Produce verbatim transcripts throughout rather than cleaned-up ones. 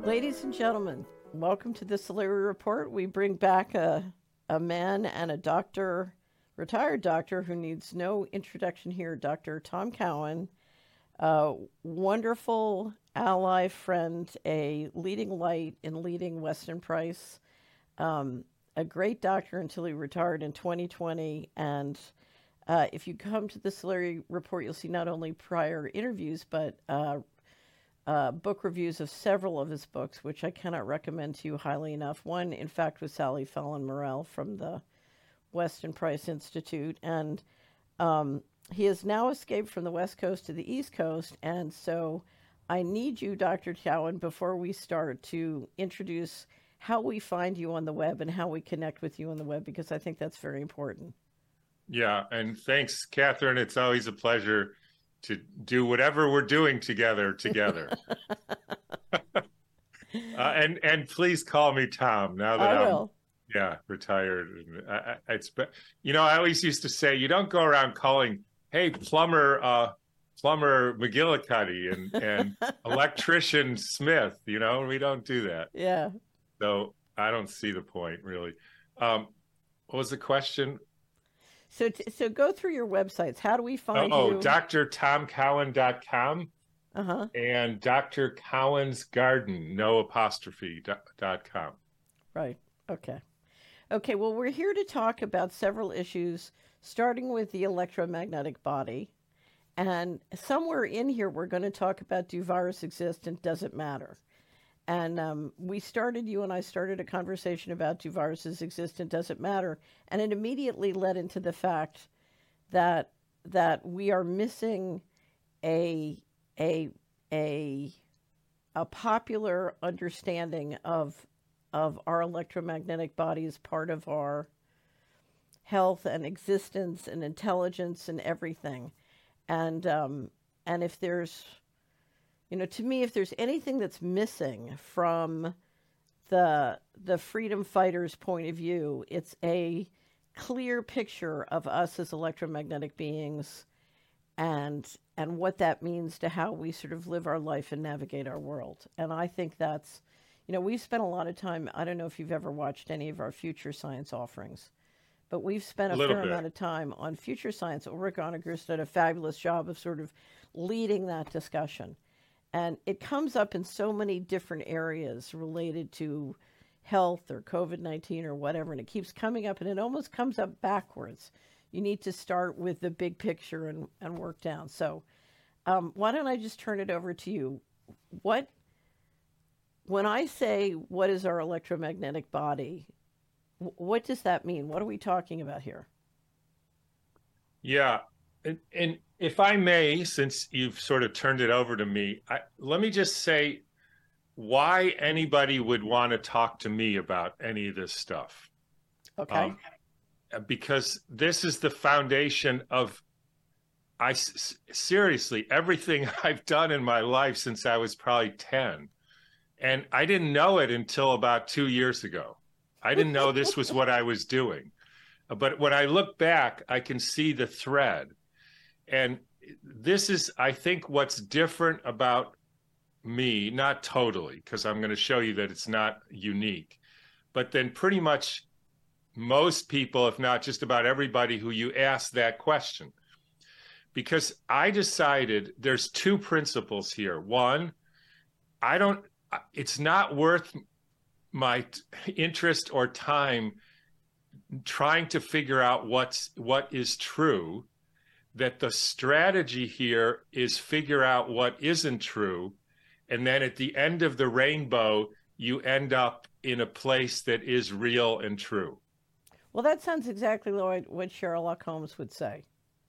Ladies and gentlemen, welcome to the Solari Report. We bring back a, a man and a doctor, retired doctor who needs no introduction here, Doctor Tom Cowan, a wonderful ally, friend, a leading light in leading Weston Price, um, a great doctor until he retired in twenty twenty. And uh, if you come to the Solari Report, you'll see not only prior interviews, but uh, Uh, book reviews of several of his books, which I cannot recommend to you highly enough. One, in fact, was Sally Fallon Morell from the Weston Price Institute. And um, he has now escaped from the West Coast to the East Coast. And so I need you, Doctor Cowan, before we start, to introduce how we find you on the web and how we connect with you on the web, because I think that's very important. Yeah, and thanks, Catherine. It's always a pleasure to do whatever we're doing together together. uh, and and please call me Tom now that I I'm will. yeah retired. I, I, it's you know I always used to say you don't go around calling, hey, plumber uh, plumber McGillicuddy and and electrician Smith. You know, we don't do that. Yeah. So I don't see the point really. Um, what was the question? So t- so go through your websites. How do we find oh, you? Oh, D R Tom Cowan dot com Uh-huh. and Doctor Cowan's Garden, no apostrophe, dot com. Right. Okay. Okay, well, we're here to talk about several issues, starting with the electromagnetic body. And somewhere in here, we're going to talk about, do viruses exist and does it matter? And um, we started, you and I started a conversation about, do viruses exist and does it matter? And it immediately led into the fact that that we are missing a a a a popular understanding of of our electromagnetic body as part of our health and existence and intelligence and everything. And um, and if there's You know, to me, if there's anything that's missing from the the freedom fighters' point of view, it's a clear picture of us as electromagnetic beings and and what that means to how we sort of live our life and navigate our world. And I think that's, you know, we've spent a lot of time, I don't know if you've ever watched any of our Future Science offerings, but we've spent a, a fair bit. amount of time on Future Science. Ulrich Onager's done a fabulous job of sort of leading that discussion. And it comes up in so many different areas related to health or COVID nineteen or whatever, and it keeps coming up, and it almost comes up backwards. You need to start with the big picture and, and work down. So um, why don't I just turn it over to you? What, when I say, what is our electromagnetic body, what does that mean? What are we talking about here? Yeah. And, and if I may, since you've sort of turned it over to me, I, let me just say why anybody would want to talk to me about any of this stuff. Okay. Um, because this is the foundation of, I seriously, everything I've done in my life since I was probably ten. And I didn't know it until about two years ago. I didn't know this was what I was doing. But when I look back, I can see the thread. And this is, I think, what's different about me, not totally, because I'm going to show you that it's not unique, but then pretty much most people, if not just about everybody who you ask that question. Because I decided there's two principles here. One, I don't, it's not worth my interest or time trying to figure out what's what is true. That the strategy here is figure out what isn't true, and then at the end of the rainbow, you end up in a place that is real and true. Well, that sounds exactly like what Sherlock Holmes would say.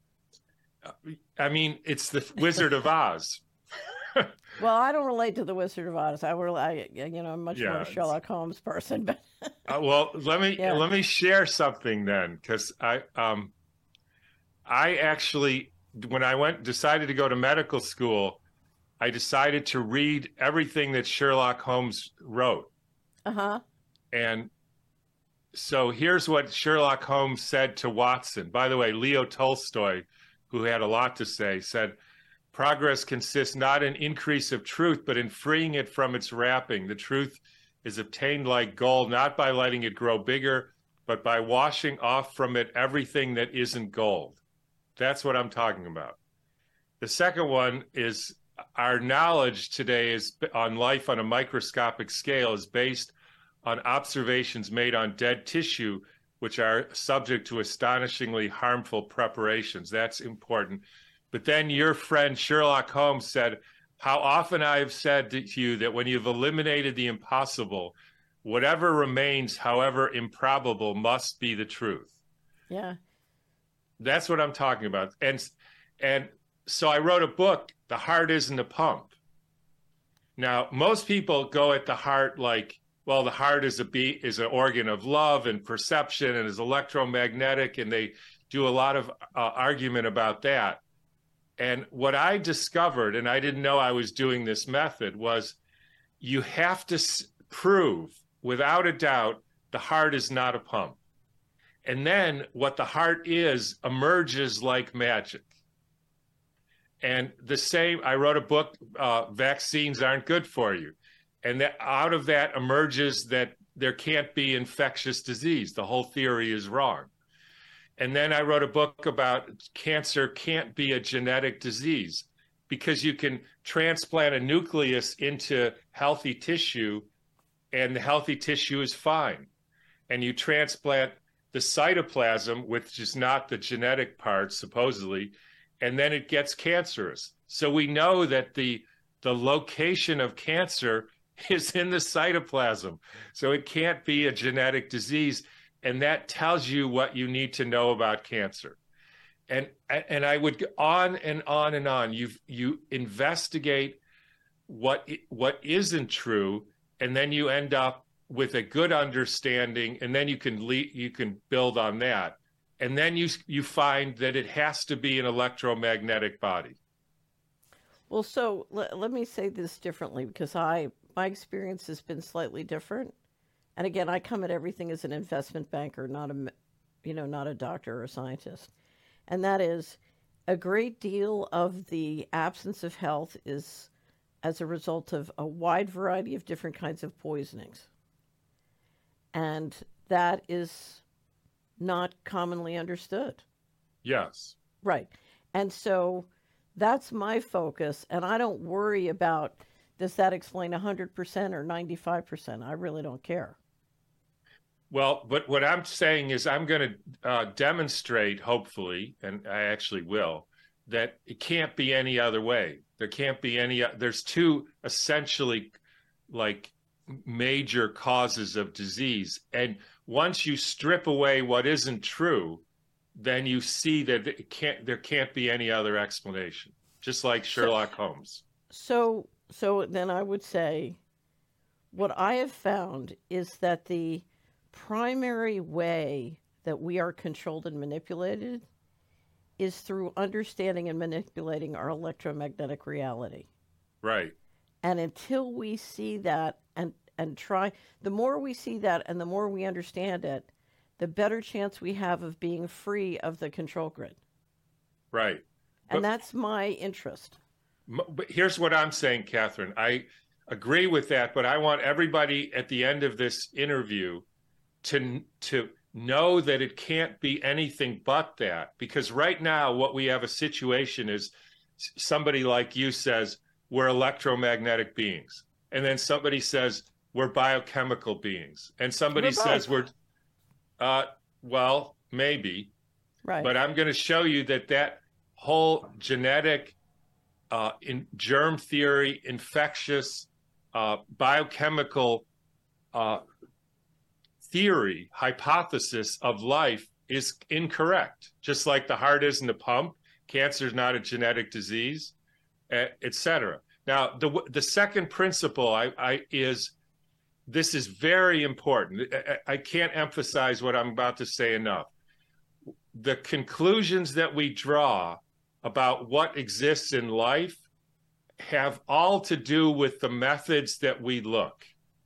I mean, it's the Wizard of Oz. Well, I don't relate to the Wizard of Oz. I will, I, you know, I'm much yeah, more a Sherlock Holmes person. But uh, well, let me yeah. let me share something then, because I um. I actually, when I went, decided to go to medical school, I decided to read everything that Sherlock Holmes wrote. Uh-huh. And so here's what Sherlock Holmes said to Watson. By the way, Leo Tolstoy, who had a lot to say, said, Progress consists not in increase of truth, but in freeing it from its wrapping. The truth is obtained like gold, not by letting it grow bigger, but by washing off from it everything that isn't gold. That's what I'm talking about. The second one is our knowledge today is on life on a microscopic scale is based on observations made on dead tissue, which are subject to astonishingly harmful preparations. That's important. But then your friend Sherlock Holmes said, how often I have said to you that when you've eliminated the impossible, whatever remains, however improbable, must be the truth. Yeah. That's what I'm talking about. And and so I wrote a book, The Heart Isn't a Pump. Now, most people go at the heart like, well, the heart is a beat, is an organ of love and perception and is electromagnetic, and they do a lot of uh, argument about that. And what I discovered, and I didn't know I was doing this method, was you have to s- prove without a doubt the heart is not a pump. And then what the heart is emerges like magic. And the same, I wrote a book, uh, Vaccines Aren't Good for You. And that out of that emerges that there can't be infectious disease. The whole theory is wrong. And then I wrote a book about cancer can't be a genetic disease because you can transplant a nucleus into healthy tissue and the healthy tissue is fine. And you transplant the cytoplasm, which is not the genetic part, supposedly, and then it gets cancerous. So we know that the, the location of cancer is in the cytoplasm. So it can't be a genetic disease. And that tells you what you need to know about cancer. And and I would go on and on and on. You you investigate what what isn't true, and then you end up with a good understanding, and then you can le- you can build on that. And then you you find that it has to be an electromagnetic body. Well, so l- let me say this differently because I my experience has been slightly different. And again, I come at everything as an investment banker, not a, you know, not a doctor or a scientist. And that is a great deal of the absence of health is as a result of a wide variety of different kinds of poisonings. And that is not commonly understood. Yes. Right. And so that's my focus. And I don't worry about, does that explain one hundred percent or ninety-five percent? I really don't care. Well, but what I'm saying is I'm going to uh, demonstrate, hopefully, and I actually will, that it can't be any other way. There can't be any, there's two essentially like major causes of disease. And once you strip away what isn't true, then you see that it can't, there can't be any other explanation, just like Sherlock so, Holmes. So, so then I would say what I have found is that the primary way that we are controlled and manipulated is through understanding and manipulating our electromagnetic reality. Right. And until we see that and, and try, the more we see that and the more we understand it, the better chance we have of being free of the control grid. Right. And but, that's my interest. But here's what I'm saying, Catherine. I agree with that, but I want everybody at the end of this interview to to know that it can't be anything but that, because right now what we have a situation is somebody like you says we're electromagnetic beings, and then somebody says we're biochemical beings, and somebody we're says we're uh well maybe right. But I'm going to show you that that whole genetic uh in germ theory, infectious uh biochemical uh theory, hypothesis of life is incorrect. Just like the heart isn't a pump, cancer is not a genetic disease, et cetera. Now, the the second principle I, I is, this is very important. I, I can't emphasize what I'm about to say enough. The conclusions that we draw about what exists in life have all to do with the methods that we look.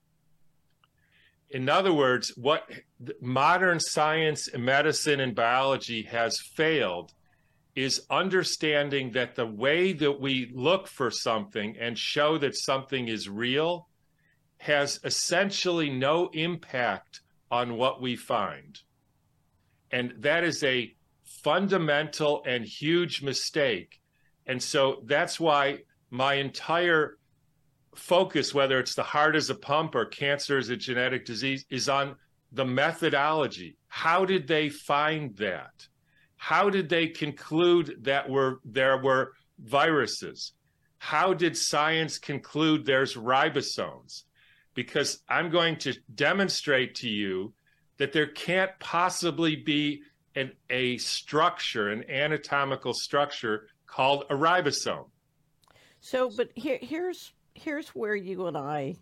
In other words, what modern science, medicine, and biology has failed is understanding that the way that we look for something and show that something is real has essentially no impact on what we find. And that is a fundamental and huge mistake. And so that's why my entire focus, whether it's the heart as a pump or cancer as a genetic disease, is on the methodology. How did they find that? How did they conclude that were, there were viruses? How did science conclude there's ribosomes? Because I'm going to demonstrate to you that there can't possibly be an, a structure, an anatomical structure called a ribosome. So, but here, here's here's where you and I,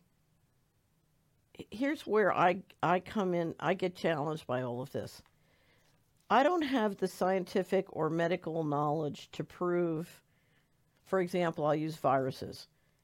here's where I I come in. I get challenged by all of this. I don't have the scientific or medical knowledge to prove, for example, I'll use viruses.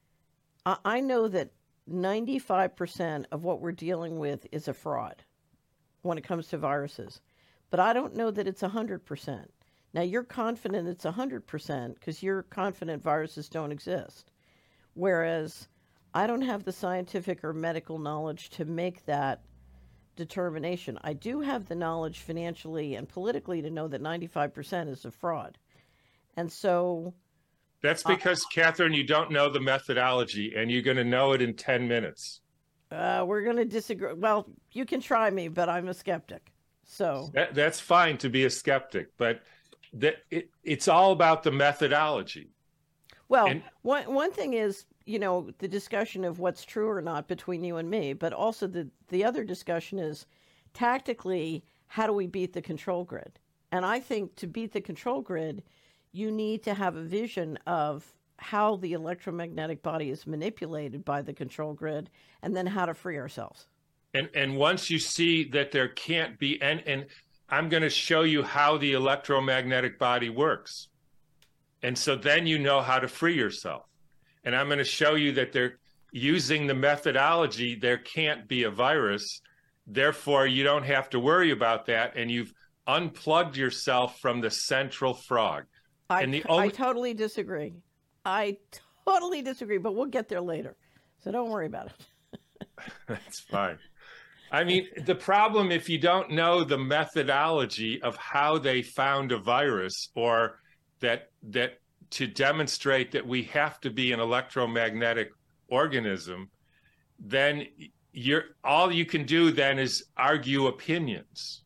I, I know that ninety-five percent of what we're dealing with is a fraud when it comes to viruses. But I don't know that it's one hundred percent. Now, you're confident it's one hundred percent because you're confident viruses don't exist. Whereas I don't have the scientific or medical knowledge to make that determination. I do have the knowledge financially and politically to know that ninety-five percent is a fraud. And so... That's because, uh, Catherine, you don't know the methodology, and you're going to know it in ten minutes. Uh, we're going to disagree. Well, you can try me, but I'm a skeptic. So that, that's fine to be a skeptic, but that it, it's all about the methodology. Well, and, one one thing is, you know, the discussion of what's true or not between you and me, but also the the other discussion is tactically, how do we beat the control grid? And I think to beat the control grid, you need to have a vision of how the electromagnetic body is manipulated by the control grid, and then how to free ourselves. And and once you see that there can't be, and, and I'm going to show you how the electromagnetic body works. And so then you know how to free yourself. And I'm going to show you that they're using the methodology, there can't be a virus. Therefore, you don't have to worry about that. And you've unplugged yourself from the central frog. I, and the only... I totally disagree. I totally disagree, but we'll get there later. So don't worry about it. That's fine. I mean, the problem, if you don't know the methodology of how they found a virus, or that that to demonstrate that we have to be an electromagnetic organism, then you're all you can do then is argue opinions.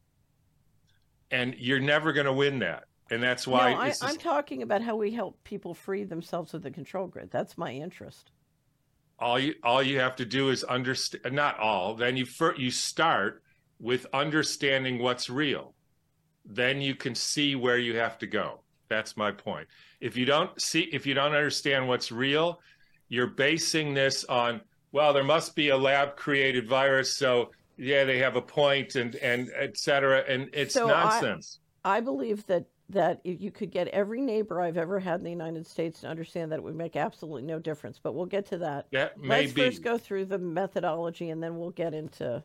And you're never going to win that. And that's why no, I, this is... I'm talking about how we help people free themselves of the control grid. That's my interest. All you all you have to do is understand, not all, then you fir- you start with understanding what's real. Then you can see where you have to go. That's my point. If you don't see, if you don't understand what's real, you're basing this on, well, there must be a lab created virus. So yeah, they have a point, and, and et cetera. And it's so nonsense. I, I believe that that if you could get every neighbor I've ever had in the United States to understand that, it would make absolutely no difference. But we'll get to that. That may Let's be. first go through the methodology, and then we'll get into...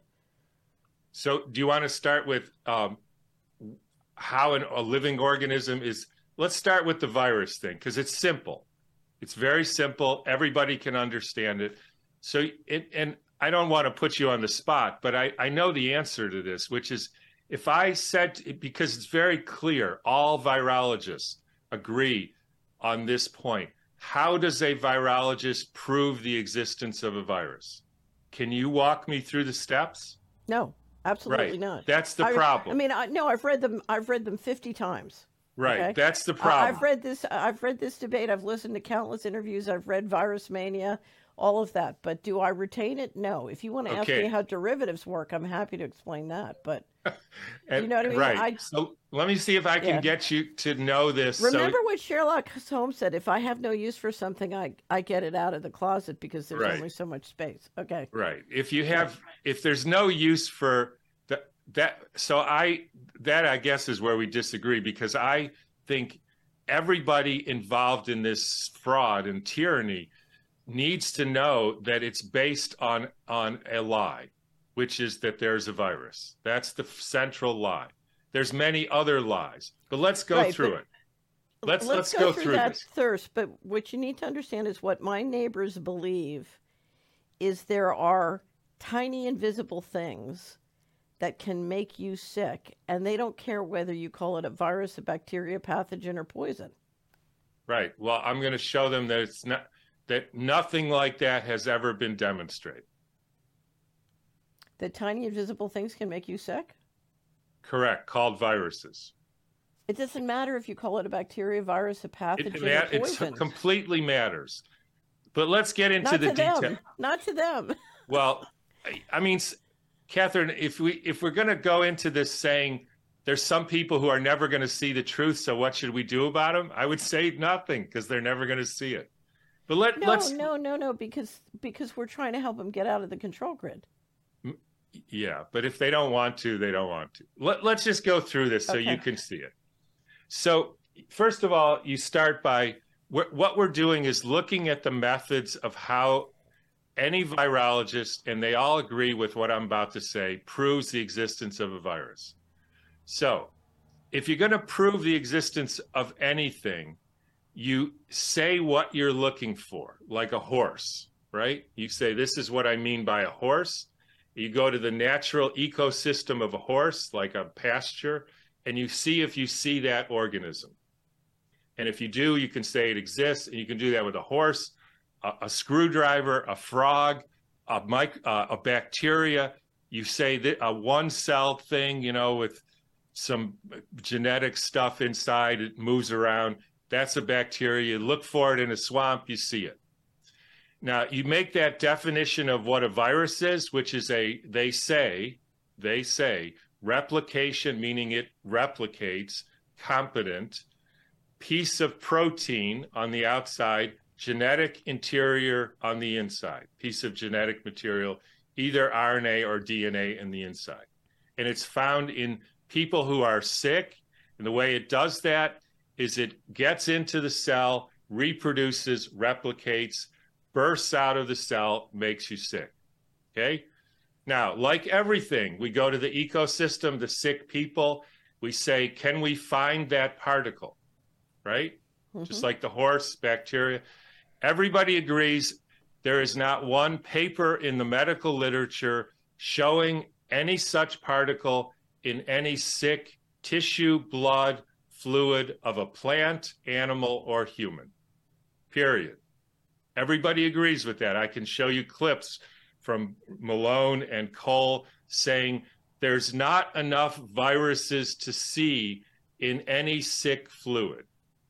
So do you want to start with um, how an, a living organism is... Let's start with the virus thing, because it's simple. It's very simple. Everybody can understand it. So, it, and I don't want to put you on the spot, but I, I know the answer to this, which is, if I said, because it's very clear, all virologists agree on this point. How does a virologist prove the existence of a virus? Can you walk me through the steps? No, absolutely right. not. That's the I, problem. I mean, I, no, I've read them. I've read them fifty times. Right. Okay? That's the problem. I've read this. I've read this debate. I've listened to countless interviews. I've read Virus Mania, all of that. But do I retain it? No. If you want to ask okay. me how derivatives work, I'm happy to explain that. But and, you know what I mean? Right. I, so let me see if I can yeah. get you to know this. Remember so... what Sherlock Holmes said: if I have no use for something, I, I get it out of the closet because there's right. only so much space. Okay. Right. If you have, if there's no use for that, that, so I, that I guess is where we disagree, because I think everybody involved in this fraud and tyranny needs to know that it's based on, on a lie, which is that there's a virus. That's the central lie. There's many other lies, but let's go right, through but, it. let's let's let's go, go through, through that this. first. But what you need to understand is what my neighbors believe is there are tiny invisible things that can make you sick, and they don't care whether you call it a virus, a bacteria, pathogen, or poison. Right. Well, I'm going to show them that it's not, that nothing like that has ever been demonstrated. That tiny invisible things can make you sick? Correct. Called viruses. It doesn't matter if you call it a bacteria, virus, a pathogen, It, or it poison. completely matters. But let's get into Not the to detail. them. Not to them. Well, I, I mean, Catherine, if we if we're going to go into this saying there's some people who are never going to see the truth, so what should we do about them? I would say nothing, because they're never going to see it. But let no, let's no, no, no, because because we're trying to help them get out of the control grid. Yeah, but if they don't want to, they don't want to. Let, let's just go through this so Okay. you can see it. So first of all, you start by what we're doing is looking at the methods of how any virologist, and they all agree with what I'm about to say, proves the existence of a virus. So if you're going to prove the existence of anything, you say what you're looking for, like a horse, right? You say, this is what I mean by a horse. You go to the natural ecosystem of a horse, like a pasture, and you see if you see that organism. And if you do, you can say it exists, and you can do that with a horse, a, a screwdriver, a frog, a, mic, uh, a bacteria. You say that a one-cell thing, you know, with some genetic stuff inside, it moves around. That's a bacteria. You look for it in a swamp, you see it. Now, you make that definition of what a virus is, which is a, they say, they say, replication, meaning it replicates, competent, piece of protein on the outside, genetic interior on the inside, piece of genetic material, either R N A or D N A in the inside. And it's found in people who are sick. And the way it does that is it gets into the cell, reproduces, replicates, bursts out of the cell, makes you sick. Okay? Now, like everything, we go to the ecosystem, the sick people, we say, can we find that particle? Right? Mm-hmm. Just like the horse, bacteria. Everybody agrees there is not one paper in the medical literature showing any such particle in any sick tissue, blood, fluid of a plant, animal, or human. Period. Everybody agrees with that. I can show you clips from Malone and Cole saying there's not enough viruses to see in any sick fluid.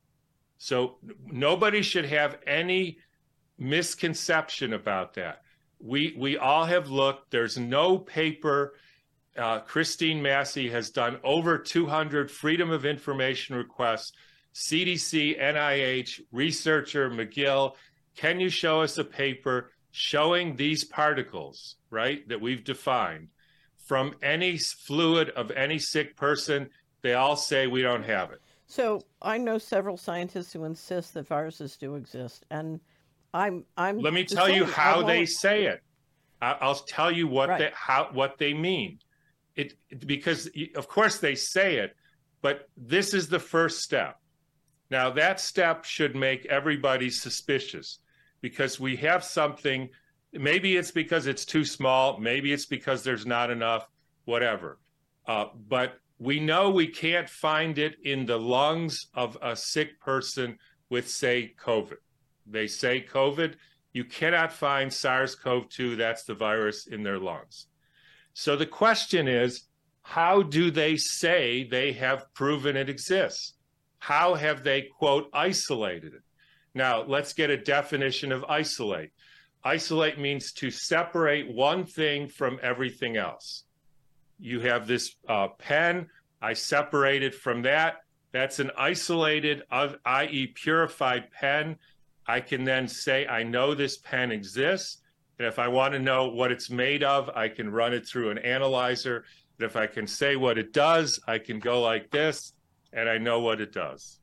So nobody should have any misconception about that. We we all have looked. There's no paper. Uh, Christine Massey has done over two hundred Freedom of Information requests. C D C, N I H, researcher McGill, can you show us a paper showing these particles, right, that we've defined from any fluid of any sick person? They all say we don't have it. So I know several scientists who insist that viruses do exist, and I'm I'm. Let me tell you how they say it. I'll tell you what right. they how what they mean. It because of course they say it, but this is the first step. Now that step should make everybody suspicious, because we have something. Maybe it's because it's too small. Maybe it's because there's not enough. Whatever, uh, but we know we can't find it in the lungs of a sick person with, say, COVID. They say COVID. You cannot find SARS CoV two, that's the virus, in their lungs. So the question is, how do they say they have proven it exists? How have they, quote, isolated it? Now, let's get a definition of isolate. Isolate means to separate one thing from everything else. You have this uh, pen, I separate it from that. That's an isolated, that is purified pen. I can then say, I know this pen exists. And if I want to know what it's made of, I can run it through an analyzer. And if I can say what it does, I can go like this, and I know what it does.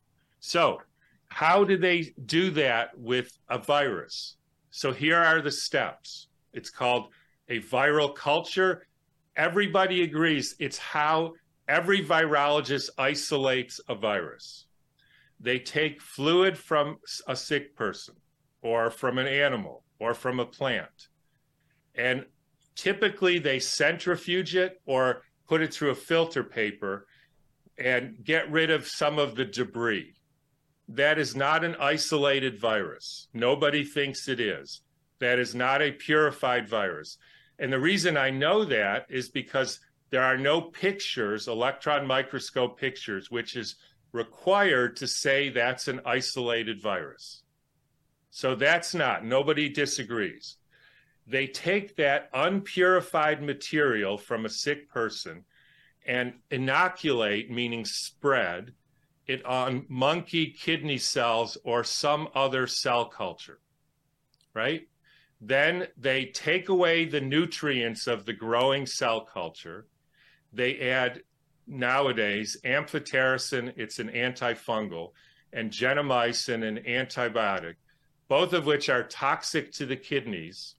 So how do they do that with a virus? So here are the steps. It's called a viral culture. Everybody agrees it's how every virologist isolates a virus. they take fluid from a sick person or from an animal or from a plant. And typically they centrifuge it or put it through a filter paper and get rid of some of the debris. That is not an isolated virus. Nobody thinks it is. That is not a purified virus. And the reason I know that is because there are no pictures, electron microscope pictures, which is required to say that's an isolated virus. So that's not, nobody disagrees. They take that unpurified material from a sick person and inoculate, meaning spread, it on monkey kidney cells or some other cell culture, right? Then they take away the nutrients of the growing cell culture. They add, nowadays, amphotericin, it's an antifungal, and gentamicin, an antibiotic, both of which are toxic to the kidneys.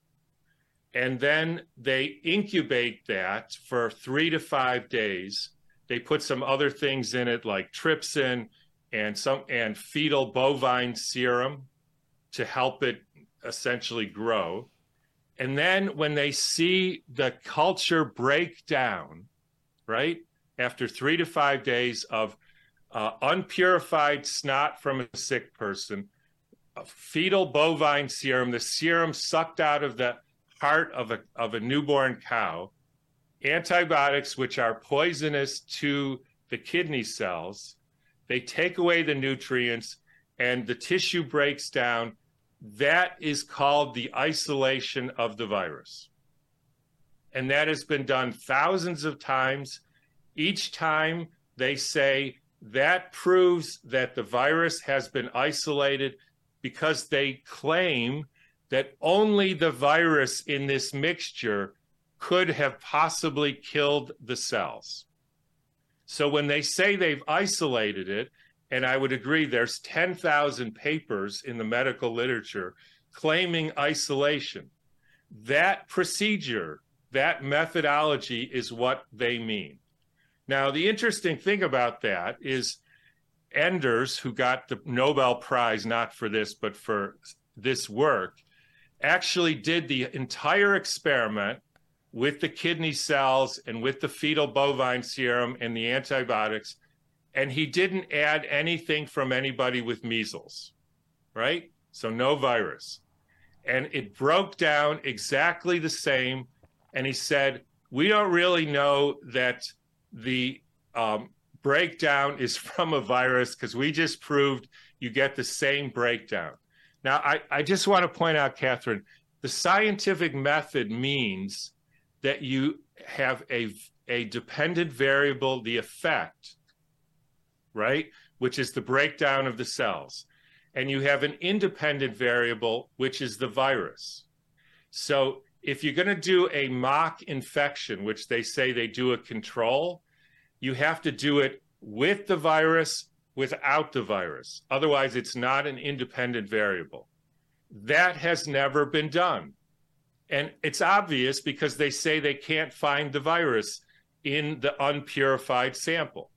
And then they incubate that for three to five days. They put some other things in it like trypsin and some and fetal bovine serum to help it essentially grow. And then when they see the culture break down, right, after three to five days of uh, unpurified snot from a sick person, a fetal bovine serum, the serum sucked out of the heart of a of a newborn cow, antibiotics which are poisonous to the kidney cells, they take away the nutrients and the tissue breaks down. That is called the isolation of the virus. And that has been done thousands of times. Each time they say that proves that the virus has been isolated because they claim that only the virus in this mixture could have possibly killed the cells. So when they say they've isolated it, and I would agree there's ten thousand papers in the medical literature claiming isolation, that procedure, that methodology is what they mean. Now, the interesting thing about that is Enders, who got the Nobel Prize, not for this, but for this work, actually did the entire experiment with the kidney cells and with the fetal bovine serum and the antibiotics, and he didn't add anything from anybody with measles, right? So no virus. And it broke down exactly the same. And he said, we don't really know that the um, breakdown is from a virus because we just proved you get the same breakdown. Now, I, I just want to point out, Catherine, the scientific method means that you have a, a dependent variable, the effect, right, which is the breakdown of the cells. And you have an independent variable, which is the virus. So if you're going to do a mock infection, which they say they do a control, you have to do it with the virus, without the virus. Otherwise, it's not an independent variable. That has never been done. And it's obvious because they say they can't find the virus in the unpurified sample.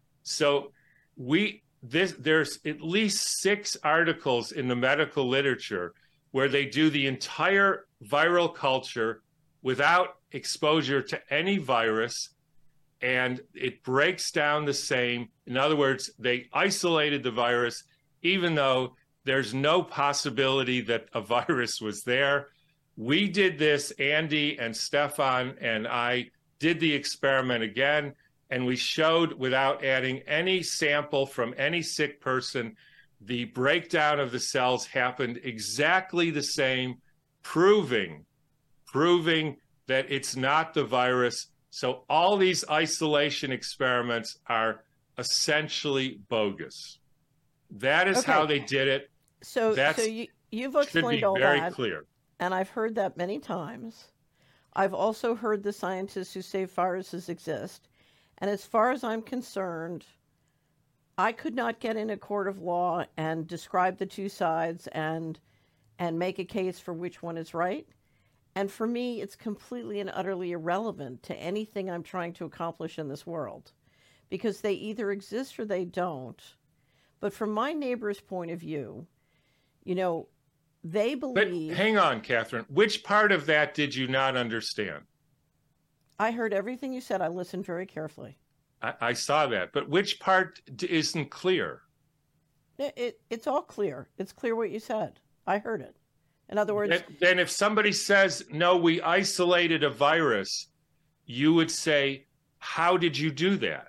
So we this there's at least six articles in the medical literature where they do the entire viral culture without exposure to any virus, and it breaks down the same. In other words, they isolated the virus, even though there's no possibility that a virus was there. We did this, Andy and Stefan and I did the experiment again, and we showed without adding any sample from any sick person, the breakdown of the cells happened exactly the same, proving, proving that it's not the virus. So all these isolation experiments are essentially bogus. That is Okay. how they did it. So, That's, so you, you've should explained be all very that, clear. and I've heard that many times. I've also heard the scientists who say viruses exist. And as far as I'm concerned, I could not get in a court of law and describe the two sides and and make a case for which one is right. And for me, it's completely and utterly irrelevant to anything I'm trying to accomplish in this world, because they either exist or they don't. But from my neighbor's point of view, you know, they believe. But hang on, Catherine. Which part of that did you not understand? I heard everything you said. I listened very carefully. I, I saw that. But which part isn't clear? It, it, it's all clear. It's clear what you said. I heard it. In other words. Then, then if somebody says, no, we isolated a virus, you would say, how did you do that?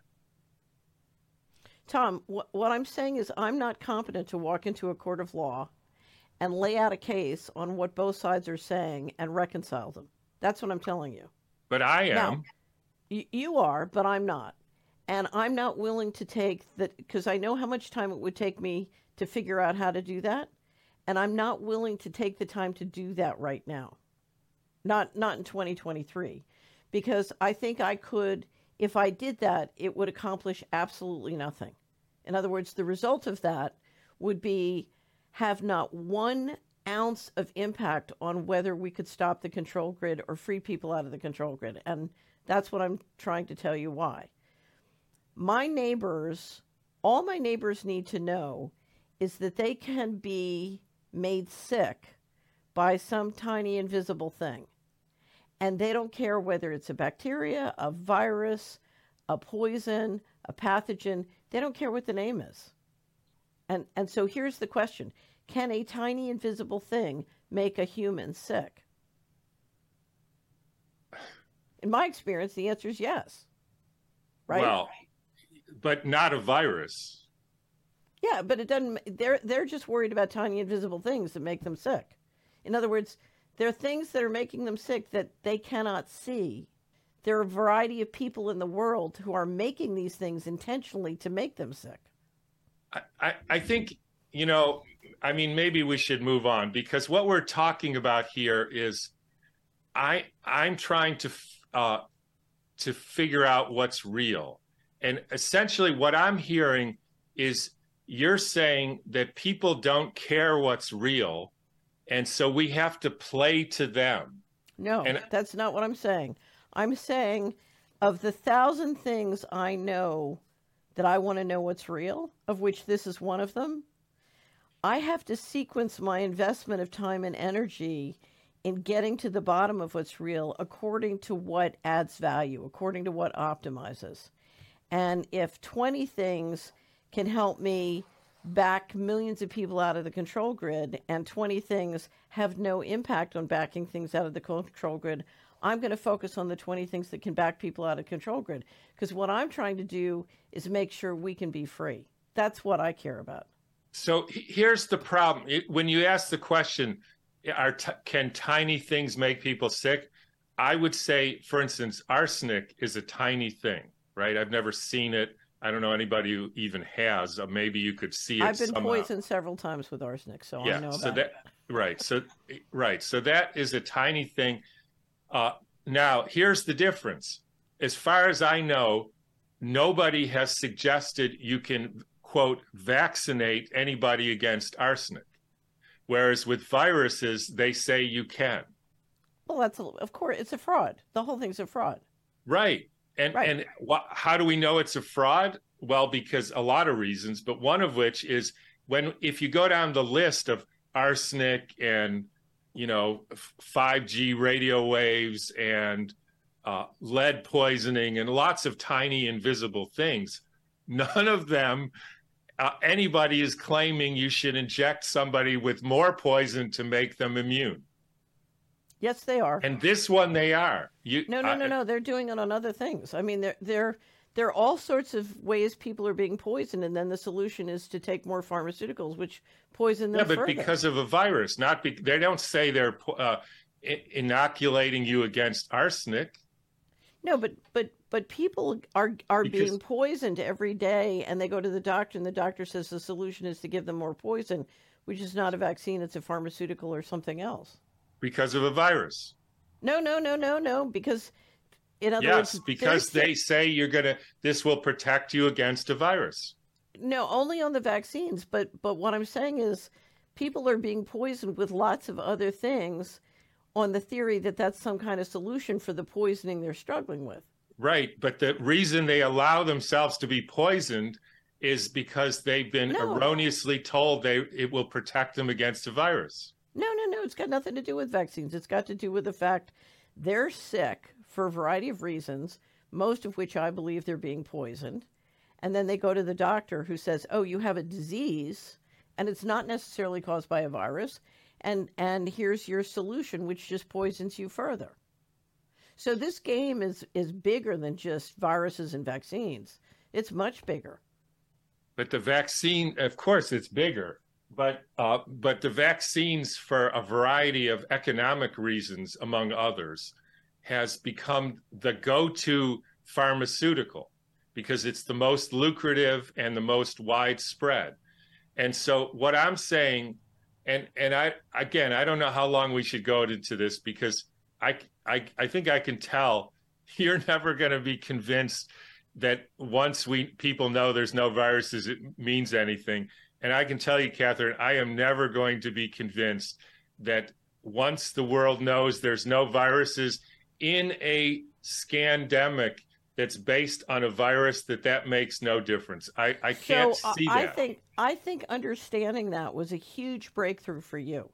Tom, wh- what I'm saying is I'm not competent to walk into a court of law and lay out a case on what both sides are saying and reconcile them. That's what I'm telling you. But I am. Now, y- you are, but I'm not. And I'm not willing to take that, because I know how much time it would take me to figure out how to do that. And I'm not willing to take the time to do that right now. Not not in twenty twenty-three. Because I think I could, if I did that, it would accomplish absolutely nothing. In other words, the result of that would be have not one ounce of impact on whether we could stop the control grid or free people out of the control grid. And that's what I'm trying to tell you why. My neighbors, all my neighbors need to know is that they can be made sick by some tiny invisible thing. And they don't care whether it's a bacteria, a virus, a poison, a pathogen. They don't care what the name is. And and so here's the question. Can a tiny invisible thing make a human sick? In my experience, the answer is yes. Right? Well, but not a virus. Yeah, but it doesn't. They're they're just worried about tiny invisible things that make them sick. In other words, there are things that are making them sick that they cannot see. There are a variety of people in the world who are making these things intentionally to make them sick. I, I, I think, you know, I mean, maybe we should move on, because what we're talking about here is I I'm trying to uh, to figure out what's real. And essentially what I'm hearing is you're saying that people don't care what's real, and so we have to play to them. No, and that's not what I'm saying. I'm saying of the thousand things I know that I want to know what's real, of which this is one of them, I have to sequence my investment of time and energy in getting to the bottom of what's real according to what adds value, according to what optimizes. And if twenty things can help me back millions of people out of the control grid and twenty things have no impact on backing things out of the control grid, I'm going to focus on the twenty things that can back people out of control grid. Because what I'm trying to do is make sure we can be free. That's what I care about. So here's the problem. It, when you ask the question, are t- can tiny things make people sick? I would say, for instance, arsenic is a tiny thing, right? I've never seen it. I don't know anybody who even has. Uh, maybe you could see it. I've been somehow. poisoned several times with arsenic, so yeah, I know about so that, it. Right. So, right. So that is a tiny thing. Uh, now, here's the difference. As far as I know, nobody has suggested you can, quote, vaccinate anybody against arsenic. Whereas with viruses, they say you can. Well, that's, a, of course, it's a fraud. The whole thing's a fraud. Right. And right. and wh- how do we know it's a fraud? Well, because a lot of reasons, but one of which is when if you go down the list of arsenic and, you know, five G radio waves and uh, lead poisoning and lots of tiny invisible things, none of them, uh, anybody is claiming you should inject somebody with more poison to make them immune. Yes, they are. And this one they are. You, no, no, I, no, no. They're doing it on other things. I mean, there, there, there are all sorts of ways people are being poisoned, and then the solution is to take more pharmaceuticals, which poison them Yeah, but further. because of a virus, not be, they don't say they're uh, inoculating you against arsenic. No, but but but people are are Because, being poisoned every day, and they go to the doctor, and the doctor says the solution is to give them more poison, which is not a vaccine; it's a pharmaceutical or something else. Because of a virus. No, no, no, no, no. Because, in other yes, words, because they say you're gonna. This will protect you against a virus. No, only on the vaccines. But but what I'm saying is, people are being poisoned with lots of other things, on the theory that that's some kind of solution for the poisoning they're struggling with. Right, but the reason they allow themselves to be poisoned is because they've been No. erroneously told they it will protect them against a virus. No, no, no. It's got nothing to do with vaccines. It's got to do with the fact they're sick for a variety of reasons, most of which I believe they're being poisoned. And then they go to the doctor who says, oh, you have a disease, and it's not necessarily caused by a virus, and, and here's your solution, which just poisons you further. So this game is, is bigger than just viruses and vaccines. It's much bigger. But the vaccine, of course, it's bigger. But uh, but the vaccines, for a variety of economic reasons, among others, has become the go-to pharmaceutical because it's the most lucrative and the most widespread. And so what I'm saying, and and I again, I don't know how long we should go into this because I I, I think I can tell you're never going to be convinced that once we people know there's no viruses, it means anything. And I can tell you, Catherine, I am never going to be convinced that once the world knows there's no viruses in a scandemic that's based on a virus, that that makes no difference. I, I can't so, uh, see I that. think, I think understanding that was a huge breakthrough for you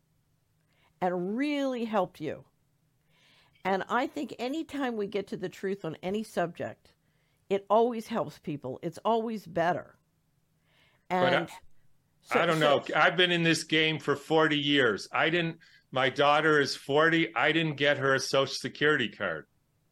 and really helped you. And I think anytime we get to the truth on any subject, it always helps people. It's always better. And I, so, I don't so, know. I've been in this game for forty years. I didn't, my daughter is forty. I didn't get her a Social Security card.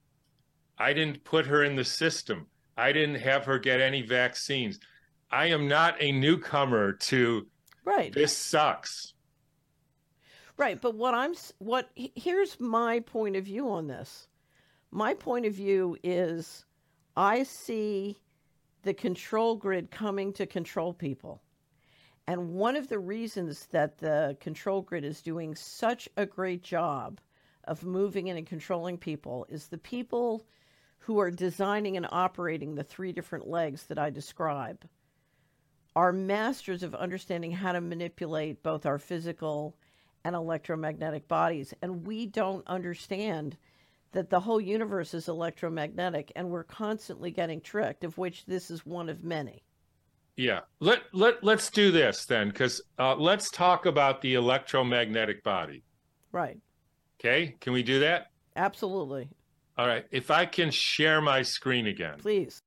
I didn't put her in the system. I didn't have her get any vaccines. I am not a newcomer to right. This sucks. Right. But what I'm, what, here's my point of view on this. My point of view is I see the control grid coming to control people. And one of the reasons that the control grid is doing such a great job of moving in and controlling people is the people who are designing and operating the three different legs that I describe are masters of understanding how to manipulate both our physical and electromagnetic bodies. And we don't understand that the whole universe is electromagnetic, and we're constantly getting tricked, of which this is one of many. Yeah. Let, let, let's do this then, because uh, let's talk about the electromagnetic body. Right. Okay. Can we do that? Absolutely. All right. If I can share my screen again. Please.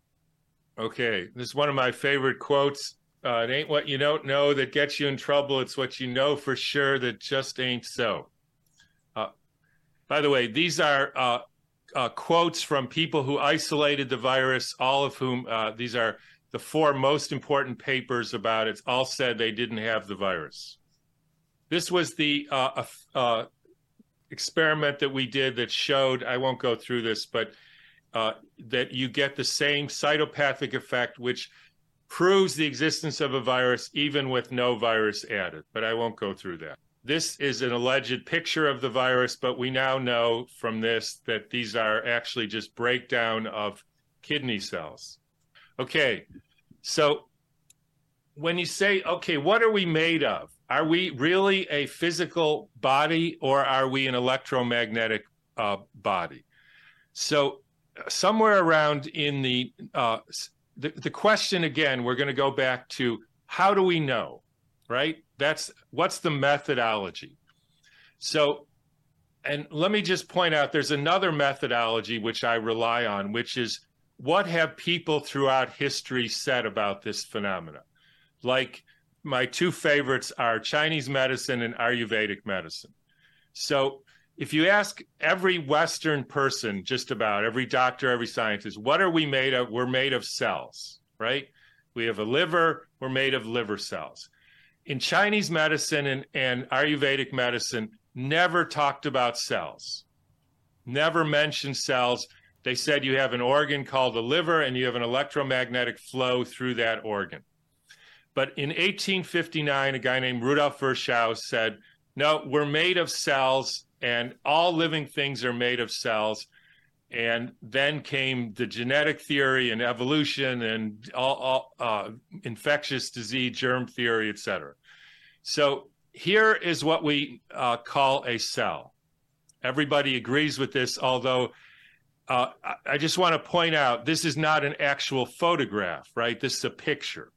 Okay. This is one of my favorite quotes. Uh, it ain't what you don't know that gets you in trouble. It's what you know for sure that just ain't so. Uh, by the way, these are uh, uh, quotes from people who isolated the virus, all of whom, uh, these are the four most important papers about it, all said they didn't have the virus. This was the uh, uh, experiment that we did that showed, I won't go through this, but uh, that you get the same cytopathic effect, which proves the existence of a virus even with no virus added, but I won't go through that. This is an alleged picture of the virus, but we now know from this that these are actually just breakdown of kidney cells. Okay, so when you say, okay, what are we made of? Are we really a physical body or are we an electromagnetic uh, body? So somewhere around in the, uh, the, the question again, we're going to go back to how do we know, right? That's, what's the methodology? So, and let me just point out, there's another methodology which I rely on, which is what have people throughout history said about this phenomena? Like my two favorites are Chinese medicine and Ayurvedic medicine. So if you ask every Western person, just about every doctor, every scientist, what are we made of? We're made of cells, right? We have a liver, we're made of liver cells. In Chinese medicine and, and Ayurvedic medicine, never talked about cells, never mentioned cells. They said you have an organ called the liver and you have an electromagnetic flow through that organ. But in eighteen fifty-nine, a guy named Rudolf Virchow said, no, we're made of cells and all living things are made of cells. And then came the genetic theory and evolution and all, all uh, infectious disease, germ theory, et cetera. So here is what we uh, call a cell. Everybody agrees with this, although uh, I just want to point out, this is not an actual photograph, right? This is a picture.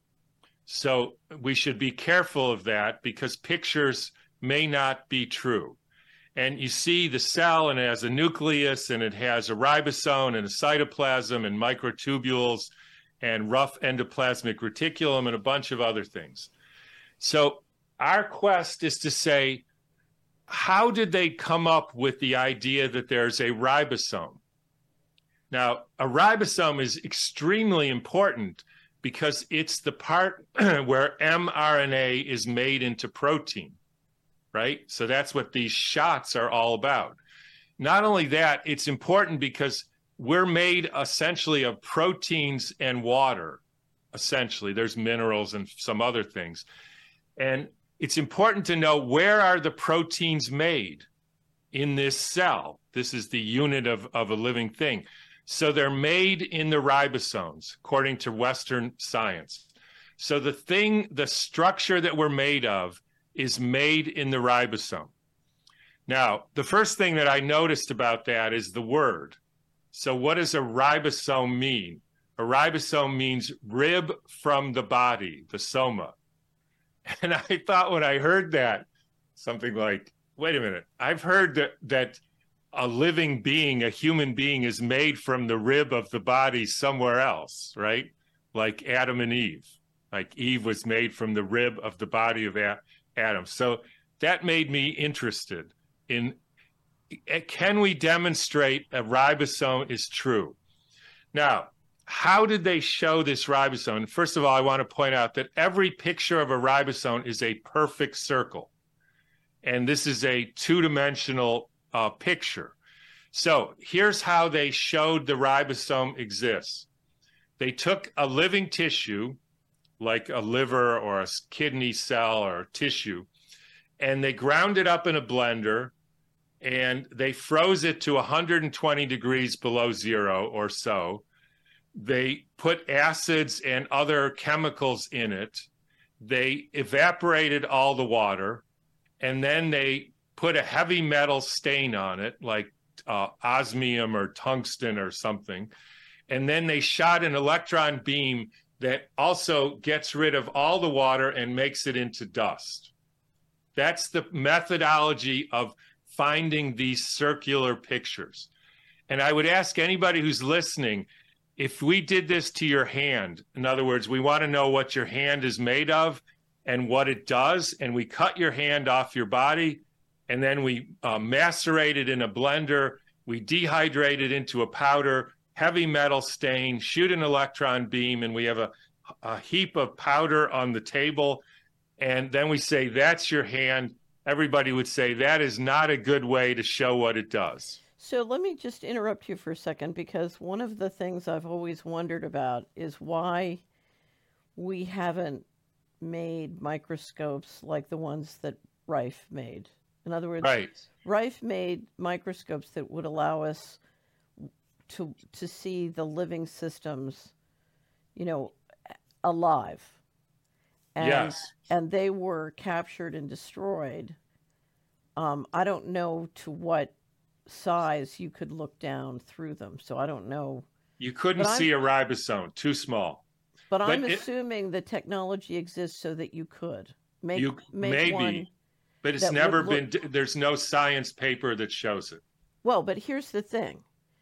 So we should be careful of that because pictures may not be true. And you see the cell, and it has a nucleus, and it has a ribosome and a cytoplasm and microtubules and rough endoplasmic reticulum and a bunch of other things. So our quest is to say, how did they come up with the idea that there's a ribosome? Now, a ribosome is extremely important because it's the part where mRNA is made into protein, right? So that's what these shots are all about. Not only that, it's important because we're made essentially of proteins and water, essentially. There's minerals and some other things. And it's important to know, where are the proteins made in this cell? This is the unit of, of a living thing. So they're made in the ribosomes, according to Western science. So the thing, the structure that we're made of is made in the ribosome. Now, the first thing that I noticed about that is the word. So what does a ribosome mean? A ribosome means rib from the body, the soma. And I thought when I heard that, something like, wait a minute, I've heard that, that a living being, a human being, is made from the rib of the body somewhere else, right? Like Adam and Eve. Like Eve was made from the rib of the body of Adam. So that made me interested in, can we demonstrate a ribosome is true? Now, how did they show this ribosome? First of all, I want to point out that every picture of a ribosome is a perfect circle. And this is a two-dimensional uh, picture. So here's how they showed the ribosome exists. They took a living tissue, like a liver or a kidney cell or a tissue, and they ground it up in a blender, and they froze it to one hundred twenty degrees below zero or so. They put acids and other chemicals in it. They evaporated all the water, and then they put a heavy metal stain on it, like uh, osmium or tungsten or something. And then they shot an electron beam that also gets rid of all the water and makes it into dust. That's the methodology of finding these circular pictures. And I would ask anybody who's listening, if we did this to your hand, in other words, we want to know what your hand is made of and what it does, and we cut your hand off your body, and then we uh, macerate it in a blender, we dehydrate it into a powder, heavy metal stain, shoot an electron beam, and we have a, a heap of powder on the table, and then we say, that's your hand. Everybody would say, that is not a good way to show what it does. So let me just interrupt you for a second, because one of the things I've always wondered about is why we haven't made microscopes like the ones that Rife made. In other words, right. Rife made microscopes that would allow us to to see the living systems, you know, alive. And, yes. And they were captured and destroyed. Um, I don't know to what size you could look down through them, so I don't know. You couldn't see a ribosome, too small. But, but I'm it, assuming the technology exists so that you could make, you, make maybe, one. But it's never been, look... there's no science paper that shows it. Well, but here's the thing.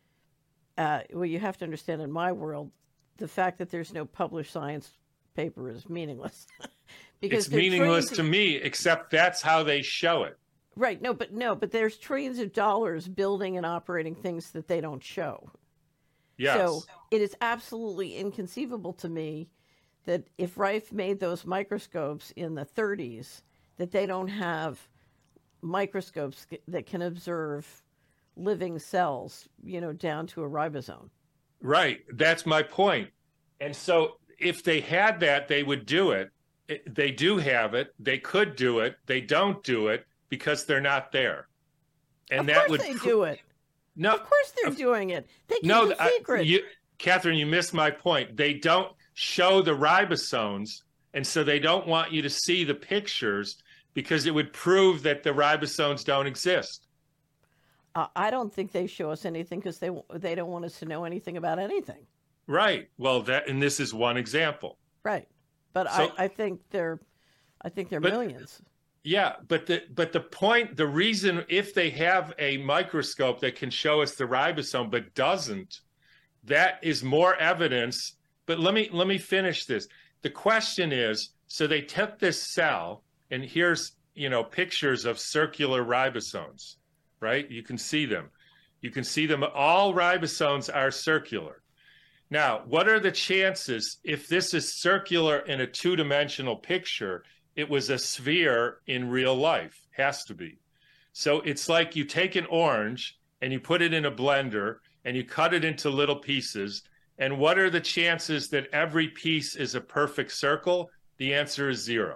Uh, well, you have to understand, in my world, the fact that there's no published science paper is meaningless. Because it's meaningless to me, except that's how they show it. Right. No, but no, but there's trillions of dollars building and operating things that they don't show. Yes. So it is absolutely inconceivable to me that if Rife made those microscopes in the thirties, that they don't have microscopes that can observe living cells, you know, down to a ribosome. Right. That's my point. And so if they had that, they would do it. They do have it. They could do it. They don't do it because they're not there. And of that course would they do it. No, of course they're uh, doing it. They keep no, it secret. I, you, Catherine, you missed my point. They don't show the ribosomes, and so they don't want you to see the pictures because it would prove that the ribosomes don't exist. Uh, I don't think they show us anything because they they don't want us to know anything about anything. Right. Well, that and this is one example. Right. But so, I, I think they're I think they're but, millions. Yeah, but the but the point, the reason if they have a microscope that can show us the ribosome but doesn't, that is more evidence. But let me let me finish this. The question is, so they took this cell, and here's, you know, pictures of circular ribosomes, right? You can see them. You can see them. All ribosomes are circular. Now, what are the chances if this is circular in a two-dimensional picture, it was a sphere in real life? Has to be. So it's like you take an orange and you put it in a blender and you cut it into little pieces. And what are the chances that every piece is a perfect circle? The answer is zero.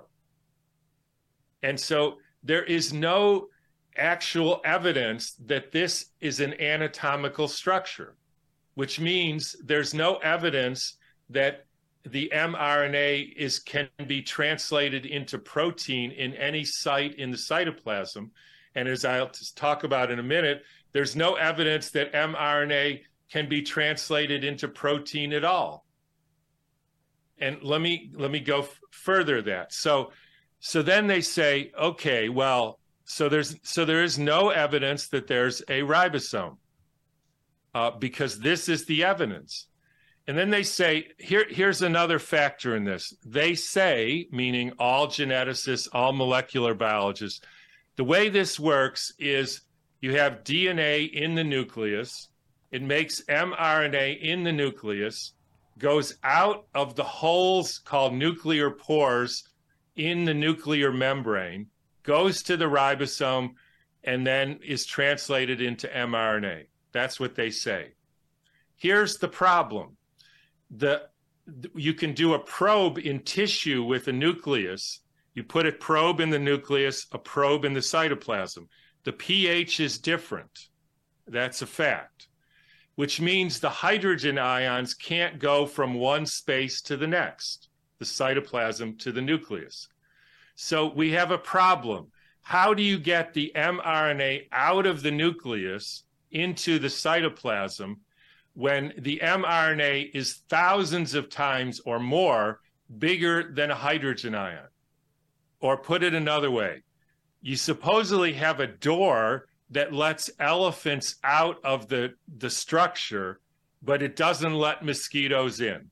And so there is no actual evidence that this is an anatomical structure, which means there's no evidence that the mRNA is can be translated into protein in any site in the cytoplasm. And as I'll talk about in a minute, there's no evidence that mRNA can be translated into protein at all. And let me let me go f- further that. So so then they say, okay, well, so there's so there is no evidence that there's a ribosome uh, because this is the evidence. And then they say, here, here's another factor in this. They say, meaning all geneticists, all molecular biologists, the way this works is you have D N A in the nucleus. It makes mRNA in the nucleus, goes out of the holes called nuclear pores in the nuclear membrane, goes to the ribosome, and then is translated into mRNA. That's what they say. Here's the problem. The, you can do a probe in tissue with a nucleus. You put a probe in the nucleus, a probe in the cytoplasm. The pH is different. That's a fact, which means the hydrogen ions can't go from one space to the next, the cytoplasm to the nucleus. So we have a problem. How do you get the mRNA out of the nucleus into the cytoplasm when the mRNA is thousands of times or more bigger than a hydrogen ion? Or put it another way, you supposedly have a door that lets elephants out of the, the structure, but it doesn't let mosquitoes in.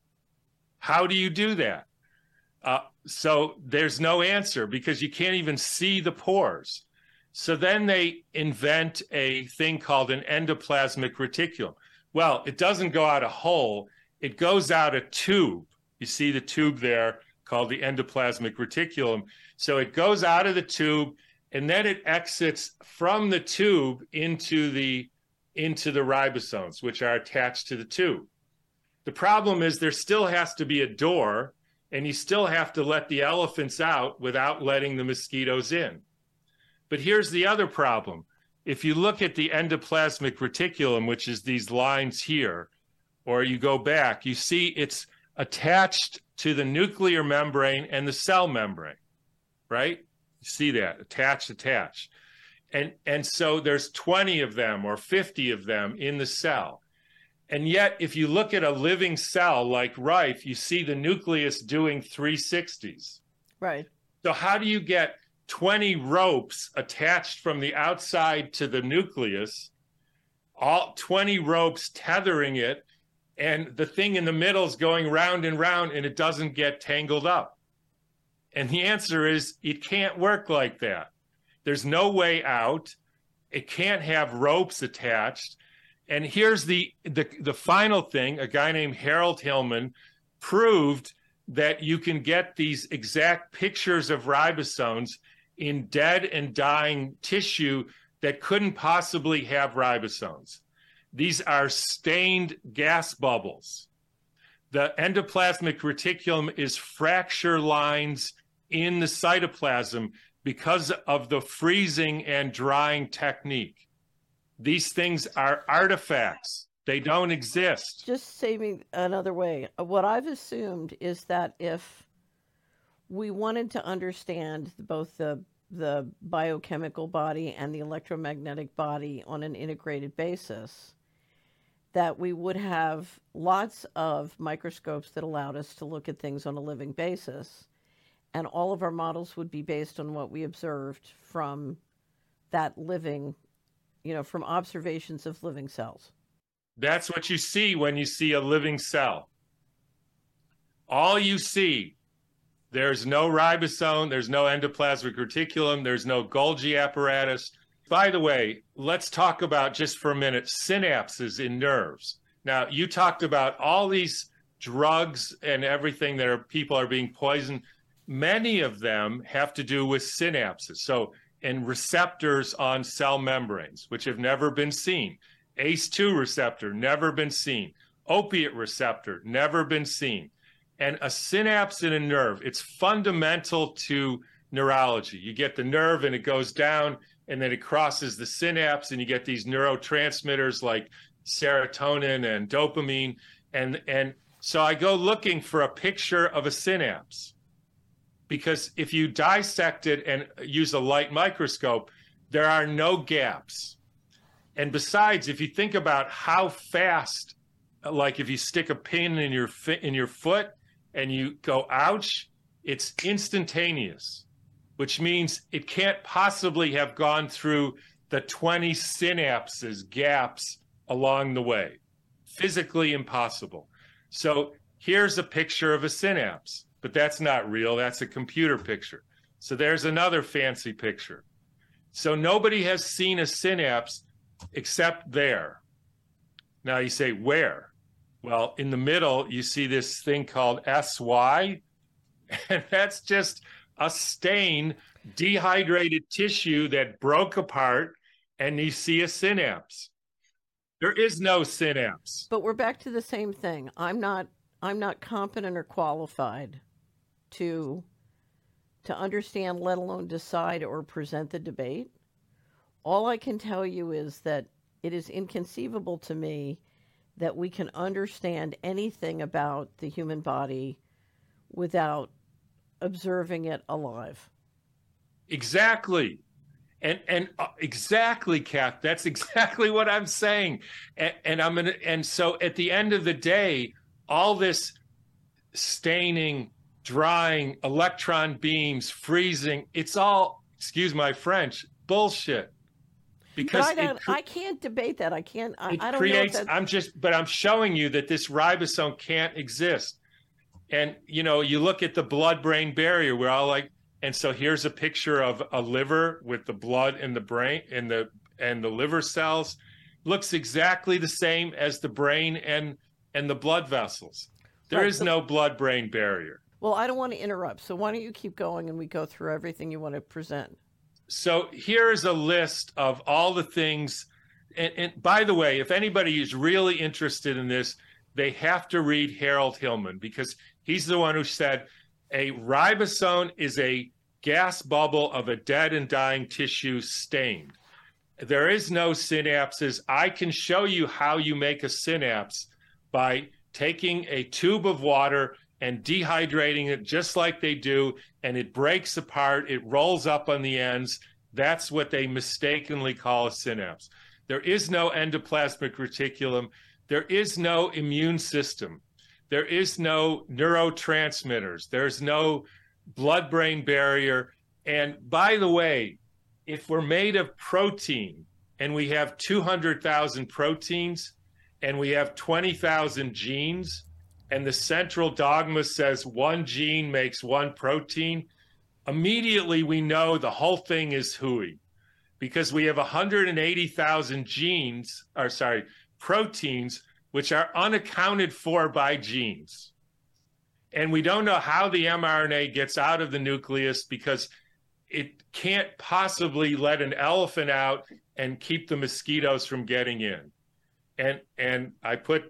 How do you do that? Uh, so there's no answer because you can't even see the pores. So then they invent a thing called an endoplasmic reticulum. Well, it doesn't go out a hole, it goes out a tube. You see the tube there called the endoplasmic reticulum. So it goes out of the tube and then it exits from the tube into the into the ribosomes, which are attached to the tube. The problem is there still has to be a door, and you still have to let the elephants out without letting the mosquitoes in. But here's the other problem. If you look at the endoplasmic reticulum, which is these lines here, or you go back, you see it's attached to the nuclear membrane and the cell membrane, right? You see that, attached, attached. And, and so there's twenty of them or fifty of them in the cell. And yet, if you look at a living cell like Rife, you see the nucleus doing three sixties. Right. So how do you get twenty ropes attached from the outside to the nucleus, all twenty ropes tethering it, and the thing in the middle is going round and round and it doesn't get tangled up? And the answer is it can't work like that. There's no way out. It can't have ropes attached. And here's the, the, the final thing. A guy named Harold Hillman proved that you can get these exact pictures of ribosomes in dead and dying tissue that couldn't possibly have ribosomes. These are stained gas bubbles. The endoplasmic reticulum is fracture lines in the cytoplasm because of the freezing and drying technique. These things are artifacts. They don't exist. Just say me another way. What I've assumed is that if we wanted to understand both the the biochemical body and the electromagnetic body on an integrated basis, that we would have lots of microscopes that allowed us to look at things on a living basis. And all of our models would be based on what we observed from that living, you know, from observations of living cells. That's what you see when you see a living cell. All you see, there's no ribosome, there's no endoplasmic reticulum, there's no Golgi apparatus. By the way, let's talk about just for a minute synapses in nerves. Now, you talked about all these drugs and everything that are, people are being poisoned. Many of them have to do with synapses. So, and receptors on cell membranes, which have never been seen. A C E two receptor, never been seen. Opiate receptor, never been seen. And a synapse in a nerve, it's fundamental to neurology. You get the nerve and it goes down and then it crosses the synapse and you get these neurotransmitters like serotonin and dopamine. And, and so I go looking for a picture of a synapse, because if you dissect it and use a light microscope, there are no gaps. And besides, if you think about how fast, like if you stick a pin in your in your foot and you go, ouch, it's instantaneous, which means it can't possibly have gone through the twenty synapses gaps along the way. Physically impossible. So here's a picture of a synapse, but that's not real. That's a computer picture. So there's another fancy picture. So nobody has seen a synapse except there. Now you say, where? Well, in the middle, you see this thing called S Y, and that's just a stain, dehydrated tissue that broke apart, and you see a synapse. There is no synapse. But we're back to the same thing. I'm not I'm not competent or qualified to to understand, let alone decide or present the debate. All I can tell you is that it is inconceivable to me that we can understand anything about the human body without observing it alive. Exactly. And and uh, exactly, Kath, that's exactly what I'm saying. And, and I'm gonna and so at the end of the day, all this staining, drying, electron beams, freezing, it's all, excuse my French, bullshit. Because but I, don't, cre- I can't debate that. I can't. I, it I don't creates, know. If that's... I'm just, but I'm showing you that this ribosome can't exist. And, you know, you look at the blood-brain barrier, we're all like, and so here's a picture of a liver with the blood in the brain and the and the liver cells. Looks exactly the same as the brain and and the blood vessels. There Right, is so- no blood-brain barrier. Well, I don't want to interrupt. So why don't you keep going and we go through everything you want to present? So here's a list of all the things. And, and by the way, if anybody is really interested in this, they have to read Harold Hillman, because he's the one who said a ribosome is a gas bubble of a dead and dying tissue stained. There is no synapses. I can show you how you make a synapse by taking a tube of water and dehydrating it just like they do, and it breaks apart, it rolls up on the ends. That's what they mistakenly call a synapse. There is no endoplasmic reticulum. There is no immune system. There is no neurotransmitters. There's no blood-brain barrier. And by the way, if we're made of protein and we have two hundred thousand proteins and we have twenty thousand genes, and the central dogma says one gene makes one protein, immediately we know the whole thing is hooey, because we have one hundred eighty thousand genes, or sorry, proteins, which are unaccounted for by genes. And we don't know how the mRNA gets out of the nucleus, because it can't possibly let an elephant out and keep the mosquitoes from getting in. And and I put,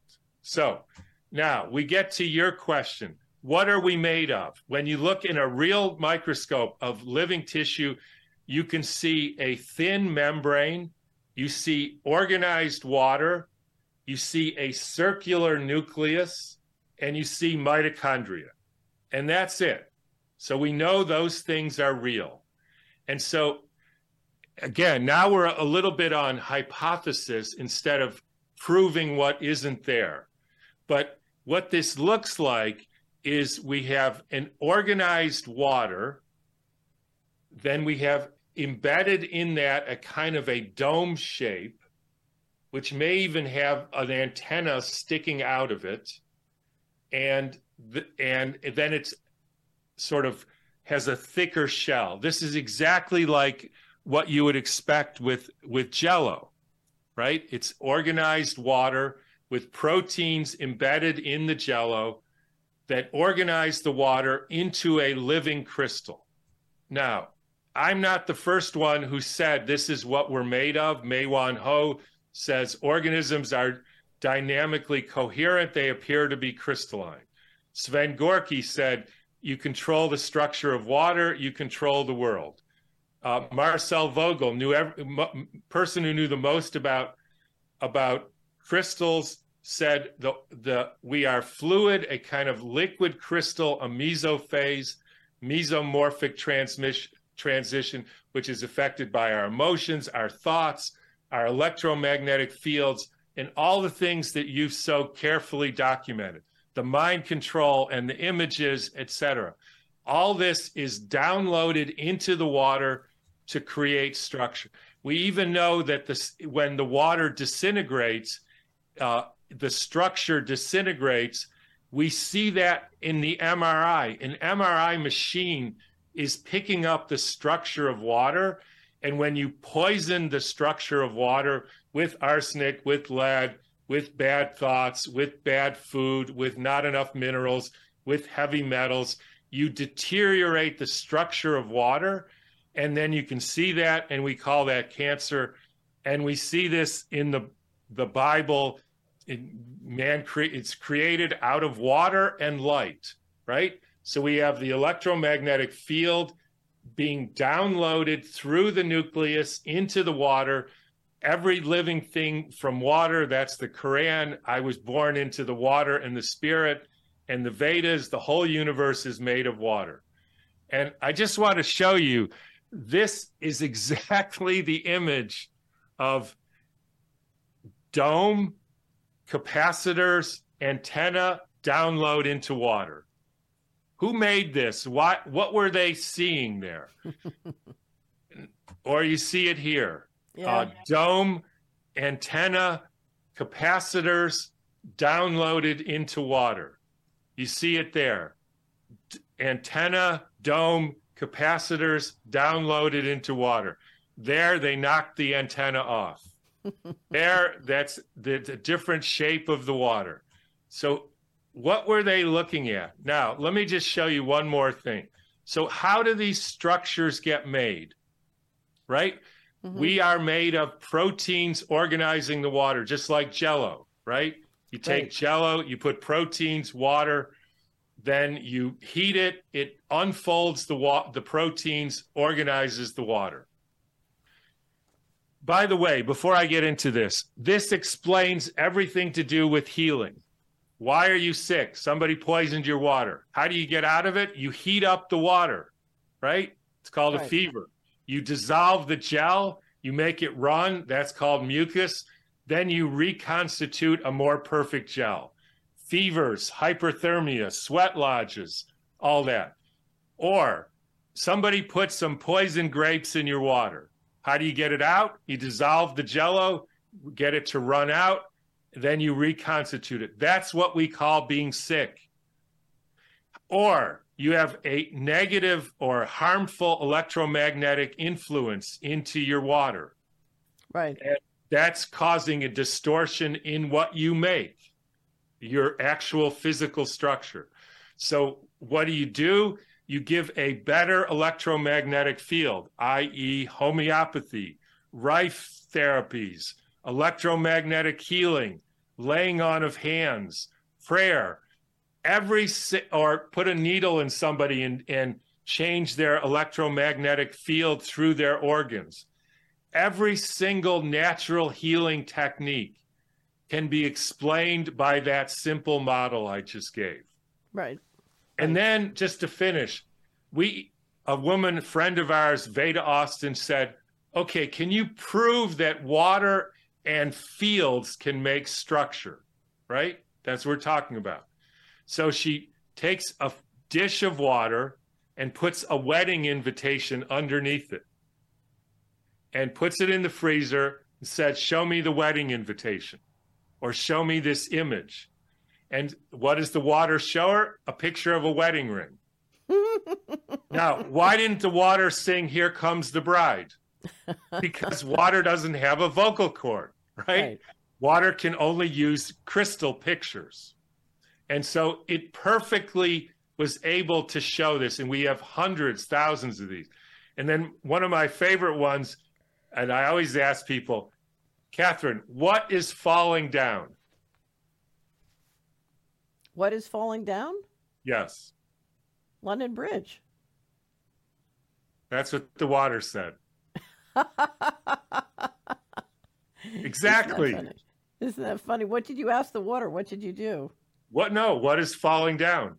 so now we get to your question. What are we made of? When you look in a real microscope of living tissue, you can see a thin membrane, you see organized water, you see a circular nucleus, and you see mitochondria. And that's it. So we know those things are real. And so, again, now we're a little bit on hypothesis instead of proving what isn't there. But what this looks like is we have an organized water, then we have embedded in that a kind of a dome shape, which may even have an antenna sticking out of it. And, the, and then it's sort of has a thicker shell. This is exactly like what you would expect with, with Jell-O, right? It's organized water with proteins embedded in the Jell-O that organize the water into a living crystal. Now, I'm not the first one who said this is what we're made of. Mei-Wan Ho says organisms are dynamically coherent. They appear to be crystalline. Sven Gorky said, you control the structure of water, you control the world. Uh, Marcel Vogel, knew every, m- person who knew the most about, about crystals, said the, the we are fluid, a kind of liquid crystal, a mesophase, mesomorphic transmission, transition, which is affected by our emotions, our thoughts, our electromagnetic fields, and all the things that you've so carefully documented, the mind control and the images, et cetera. All this is downloaded into the water to create structure. We even know that this, when the water disintegrates, uh, the structure disintegrates. We see that in the M R I. An M R I machine is picking up the structure of water. And when you poison the structure of water with arsenic, with lead, with bad thoughts, with bad food, with not enough minerals, with heavy metals, you deteriorate the structure of water. And then you can see that, and we call that cancer. And we see this in the, the Bible. It, man, cre- it's created out of water and light, right? So we have the electromagnetic field being downloaded through the nucleus into the water. Every living thing from water, that's the Quran. I was born into the water and the spirit, and the Vedas, the whole universe is made of water. And I just want to show you, this is exactly the image of dome, capacitors, antenna, download into water. Who made this? What, what were they seeing there? Or you see it here. Yeah. Uh, dome, antenna, capacitors, downloaded into water. You see it there. D- antenna, dome, capacitors, downloaded into water. There, they knocked the antenna off. There, that's the, the different shape of the water. So what were they looking at? Now, let me just show you one more thing. So how do these structures get made, right? Mm-hmm. We are made of proteins organizing the water, just like Jell-O, right? You take right. Jell-O, you put proteins, water, then you heat it, it unfolds the wa- the proteins, organizes the water. By the way, before I get into this, this explains everything to do with healing. Why are you sick? Somebody poisoned your water. How do you get out of it? You heat up the water, right? It's called right. a fever. You dissolve the gel, you make it run, that's called mucus. Then you reconstitute a more perfect gel. Fevers, hyperthermia, sweat lodges, all that. Or somebody put some poison grapes in your water. How do you get it out? You dissolve the Jell-O, get it to run out, then you reconstitute it. That's what we call being sick. Or you have a negative or harmful electromagnetic influence into your water. Right. And that's causing a distortion in what you make, your actual physical structure. So what do you do? You give a better electromagnetic field, that is homeopathy, Rife therapies, electromagnetic healing, laying on of hands, prayer, every or put a needle in somebody and, and change their electromagnetic field through their organs. Every single natural healing technique can be explained by that simple model I just gave. Right. And then just to finish, we a woman friend of ours, Veda Austin, said, okay, can you prove that water and fields can make structure, right? That's what we're talking about. So she takes a dish of water and puts a wedding invitation underneath it and puts it in the freezer and said, show me the wedding invitation or show me this image. And what does the water show her? A picture of a wedding ring. Now, why didn't the water sing, Here Comes the Bride? Because water doesn't have a vocal cord, right? right? Water can only use crystal pictures. And so it perfectly was able to show this. And we have hundreds, thousands of these. And then one of my favorite ones, and I always ask people, Catherine, what is falling down? What is falling down? Yes. London Bridge. That's what the water said. Exactly. Isn't that, Isn't that funny? What did you ask the water? What did you do? What? No, what is falling down?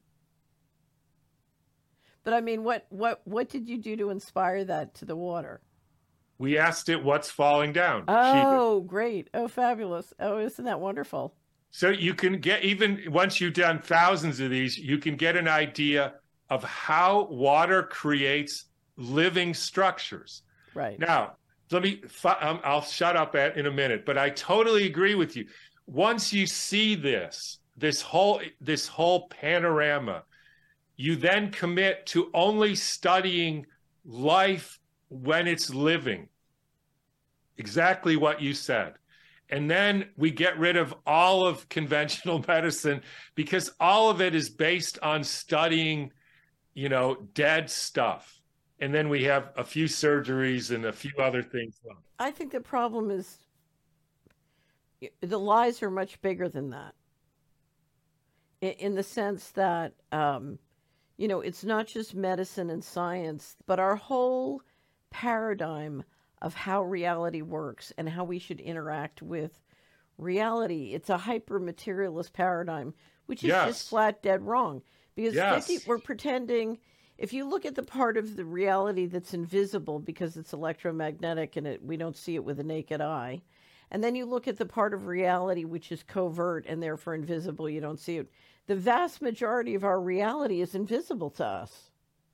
But I mean, what, what, what did you do to inspire that to the water? We asked it, what's falling down? Oh, great. Oh, fabulous. Oh, isn't that wonderful? So you can get, even once you've done thousands of these, you can get an idea of how water creates living structures. Right. Now, let me, um, I'll shut up at, in a minute, but I totally agree with you. Once you see this, this whole, this whole panorama, you then commit to only studying life when it's living. Exactly what you said. And then we get rid of all of conventional medicine because all of it is based on studying, you know, dead stuff. And then we have a few surgeries and a few other things. I think the problem is the lies are much bigger than that. In, in the sense that, um, you know, it's not just medicine and science, but our whole paradigm of how reality works and how we should interact with reality. It's a hyper-materialist paradigm, which is yes. just flat dead wrong. Because yes. fifty, we're pretending, if you look at the part of the reality that's invisible because it's electromagnetic and it, we don't see it with the naked eye, and then you look at the part of reality which is covert and therefore invisible, you don't see it. The vast majority of our reality is invisible to us.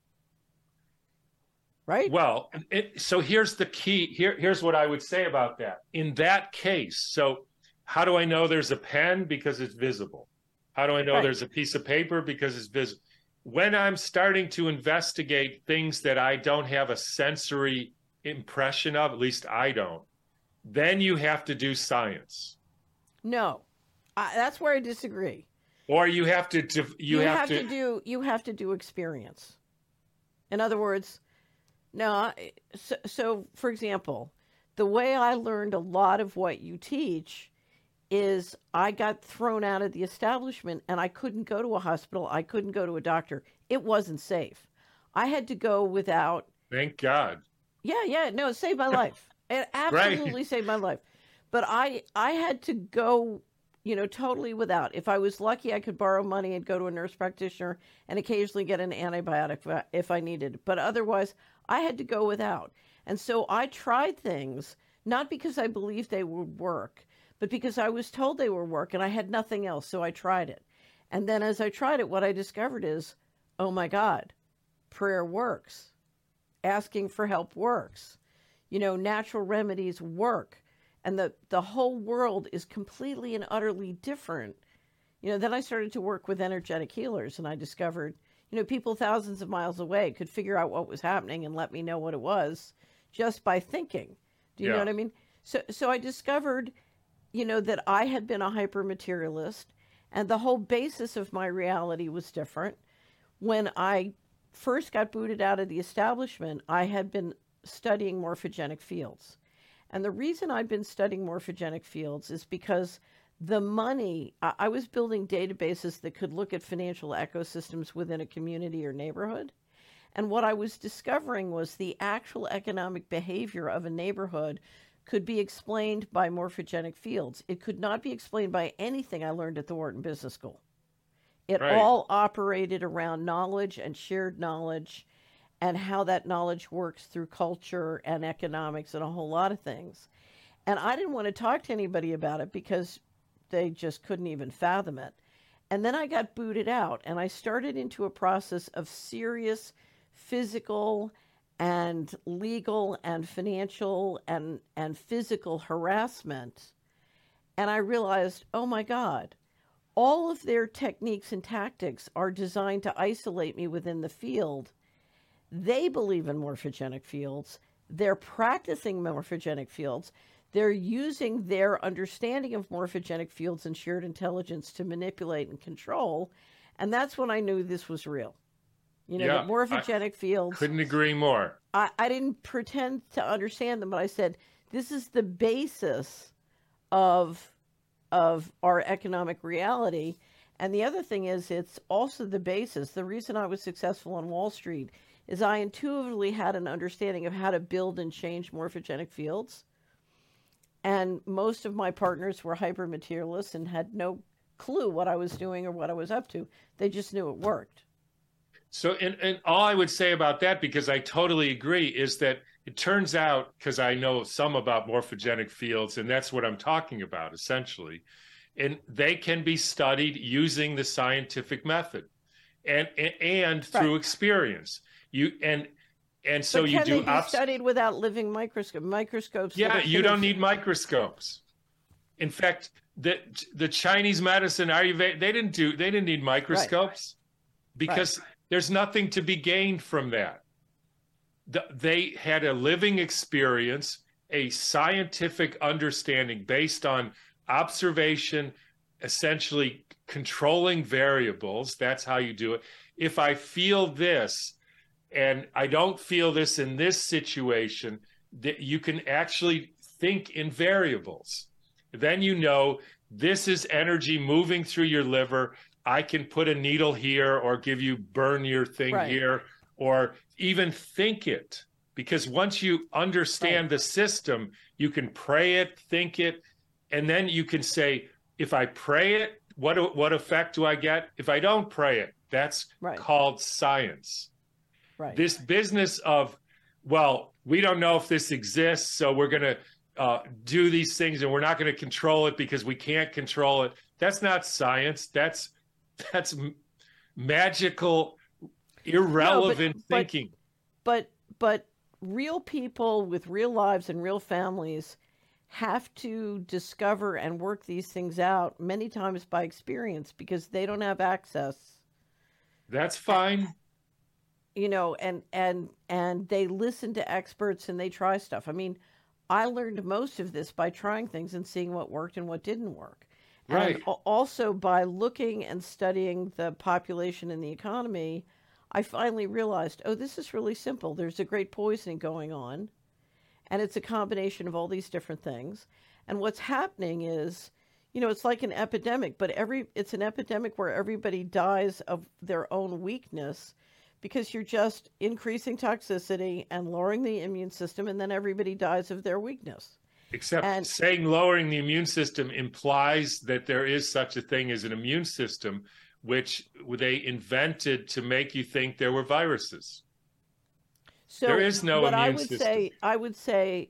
Right? Well, it, so here's the key. Here, here's what I would say about that. In that case, so how do I know there's a pen? Because it's visible. How do I know right. there's a piece of paper? Because it's visible. When I'm starting to investigate things that I don't have a sensory impression of, at least I don't, then you have to do science. No, I, that's where I disagree. Or you have to, you, you have, have to, to do, you have to do experience. In other words, no, so, so, for example, the way I learned a lot of what you teach is I got thrown out of the establishment and I couldn't go to a hospital. I couldn't go to a doctor. It wasn't safe. I had to go without. Thank God. Yeah, yeah. No, it saved my life. It absolutely right. saved my life. But I, I had to go, you know, totally without. If I was lucky, I could borrow money and go to a nurse practitioner and occasionally get an antibiotic if I needed. But otherwise, I had to go without. And so I tried things, not because I believed they would work, but because I was told they would work and I had nothing else. So I tried it. And then as I tried it, what I discovered is, oh my God, prayer works. Asking for help works. You know, natural remedies work. And the, the whole world is completely and utterly different. You know, then I started to work with energetic healers and I discovered, you know, people thousands of miles away could figure out what was happening and let me know what it was just by thinking. Do you yeah. know what I mean? So, so I discovered, you know, that I had been a hyper-materialist and the whole basis of my reality was different. When I first got booted out of the establishment, I had been studying morphogenic fields. And the reason I'd been studying morphogenic fields is because the money, I was building databases that could look at financial ecosystems within a community or neighborhood. And what I was discovering was the actual economic behavior of a neighborhood could be explained by morphogenic fields. It could not be explained by anything I learned at the Wharton Business School. It right. all operated around knowledge and shared knowledge. and how that knowledge works through culture and economics and a whole lot of things. And I didn't want to talk to anybody about it because they just couldn't even fathom it. And then I got booted out, and I started into a process of serious physical and legal and financial and, and physical harassment. And I realized, oh my God, all of their techniques and tactics are designed to isolate me within the field. They believe in morphogenic fields. They're practicing morphogenic fields. They're using their understanding of morphogenic fields and shared intelligence to manipulate and control. And that's when I knew this was real. You know, Yeah, the morphogenic I fields. couldn't agree more. I, I didn't pretend to understand them, but I said, this is the basis of, of our economic reality. And the other thing is, it's also the basis. The reason I was successful on Wall Street is I intuitively had an understanding of how to build and change morphogenic fields. And most of my partners were hyper-materialists and had no clue what I was doing or what I was up to. They just knew it worked. So, and, and all I would say about that, because I totally agree, is that it turns out, because I know some about morphogenic fields, and that's what I'm talking about, essentially, and they can be studied using the scientific method and and, and through Right. experience. You and and so but you can do they be obs- studied without living microscope microscopes? that Yeah, are you don't finished- need microscopes. In fact, the the Chinese medicine Ayurveda, they didn't do they didn't need microscopes because there's nothing to be gained from that. The, they had a living experience, a scientific understanding based on observation, essentially controlling variables. That's how you do it. If I feel this and I don't feel this in this situation, that you can actually think in variables. Then you know this is energy moving through your liver. I can put a needle here or give you burn your thing Right. here or even think it. Because once you understand Right. the system, you can pray it, think it, and then you can say, if I pray it, what what effect do I get? If I don't pray it, that's Right. called science. Right. This business of, well, we don't know if this exists, so we're going to uh, do these things and we're not going to control it because we can't control it. That's not science. That's that's m- magical, irrelevant No, but- but- thinking. But but real people with real lives and real families have to discover and work these things out many times by experience because they don't have access, That's fine. you know, and and and they listen to experts and they try stuff. I mean, I learned most of this by trying things and seeing what worked and what didn't work. Right. And al- also by looking and studying the population and the economy, I finally realized, oh, this is really simple. There's a great poisoning going on, and it's a combination of all these different things. And what's happening is, you know, it's like an epidemic, but every it's an epidemic where everybody dies of their own weakness because you're just increasing toxicity and lowering the immune system, and then everybody dies of their weakness. Except And- saying lowering the immune system implies that there is such a thing as an immune system, which they invented to make you think there were viruses. So There is no what I immune would system. say, I would say,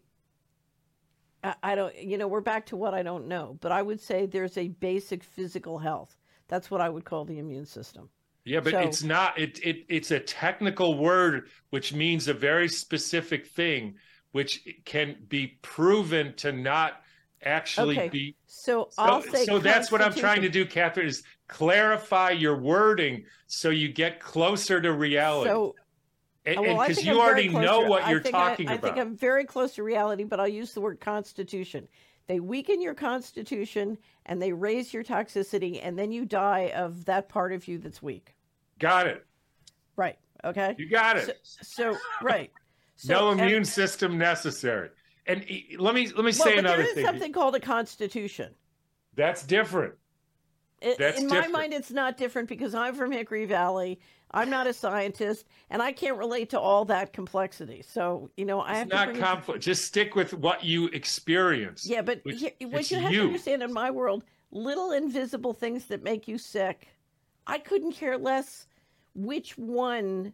I, I don't, you know, we're back to what I don't know, but I would say there's a basic physical health. That's what I would call the immune system. Yeah, but So- it's not. It it it's a technical word which means a very specific thing, which can be proven to not actually Okay, be. So, So, I'll say so that's what I'm trying to constitution. do, Catherine, is clarify your wording so you get closer to reality. So, And well, I because think you I'm very already close know to- what I you're think I- talking I, about. think I'm very close to reality, but I'll use the word constitution. They weaken your constitution and they raise your toxicity, and then you die of that part of you that's weak. Got it. Right. Okay. You got it. So, so right. So, no and- immune system necessary. And e- let me let me well, say but another there is thing. something called a constitution. That's different. It, That's in my different. mind, it's not different because I'm from Hickory Valley. I'm not a scientist, and I can't relate to all that complexity. So, you know, I have It's to not bring it- complex. Just stick with what you experience. Yeah, but Which- here, what it's you have you. to understand in my world, little invisible things that make you sick, I couldn't care less which one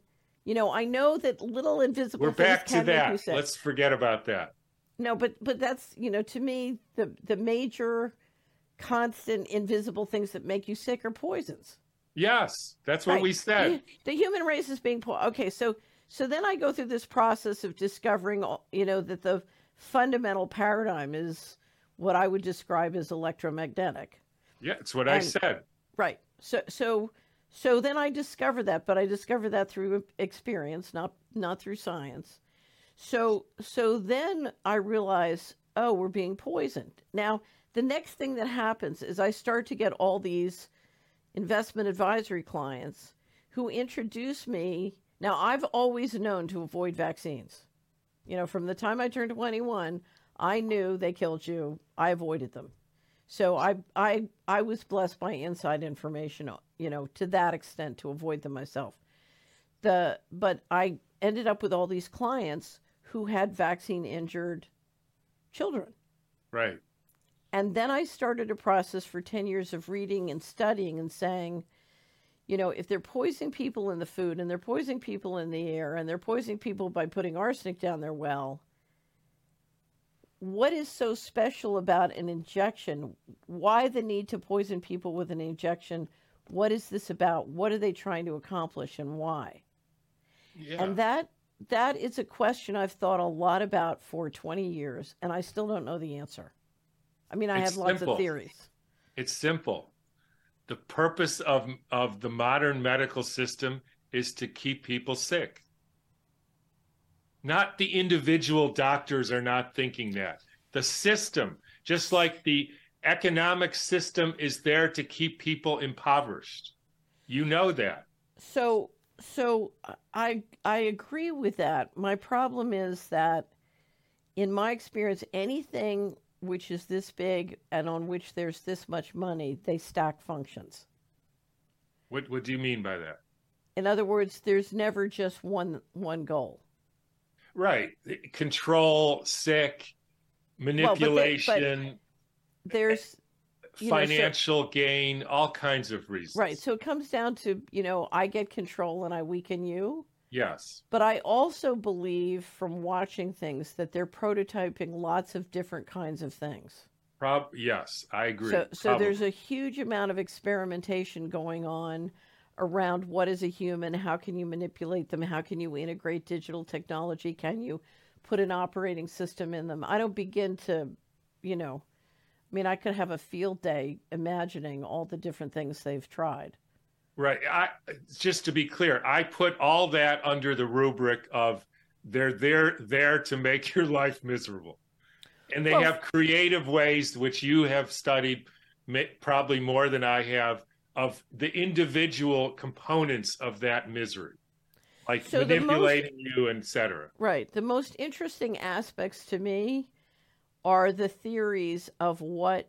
You know, I know that little invisible We're things back to can make you that. sick. Let's forget about that. No, but but that's, you know, to me, the the major constant invisible things that make you sick are poisons. Yes, that's what Right. we said. The, the human race is being po- okay. So so then I go through this process of discovering, all- you know, that the fundamental paradigm is what I would describe as electromagnetic. Yeah, it's what I And said. right. So so so then I discover that, but I discover that through experience, not not through science. So so then I realize, oh, we're being poisoned. Now, the next thing that happens is I start to get all these investment advisory clients who introduce me. Now, I've always known to avoid vaccines. You know, from the time I turned twenty-one, I knew they killed you. I avoided them. So I I I was blessed by inside information, you know, to that extent to avoid them myself. The but I ended up with all these clients who had vaccine injured children. Right. And then I started a process for ten years of reading and studying and saying, you know, if they're poisoning people in the food and they're poisoning people in the air and they're poisoning people by putting arsenic down their well, what is so special about an injection? Why the need to poison people with an injection? What is this about? What are they trying to accomplish and why? Yeah. And that that is a question I've thought a lot about for twenty years, and I still don't know the answer. I mean, I It's have lots simple. of theories. It's simple. The purpose of of the modern medical system is to keep people sick. Not the individual doctors are not thinking that. The system, just like the economic system, is there to keep people impoverished. You know that. So, so I I agree with that. My problem is that, in my experience, anything which is this big and on which there's this much money, they stack functions. What what do you mean by that? In other words, there's never just one one goal. Right. Control, sick, manipulation, well, but there's financial know, so, gain, all kinds of reasons. Right. So it comes down to, you know, I get control and I weaken you. Yes. But I also believe from watching things that they're prototyping lots of different kinds of things. Prob yes, I agree. So, so there's a huge amount of experimentation going on around what is a human, how can you manipulate them, how can you integrate digital technology, can you put an operating system in them. I don't begin to, you know, I mean, I could have a field day imagining all the different things they've tried. Right. I, just to be clear, I put all that under the rubric of they're there, there to make your life miserable. And they well, have creative ways, which you have studied probably more than I have, of the individual components of that misery, like so manipulating most, you, et cetera. Right. The most interesting aspects to me are the theories of what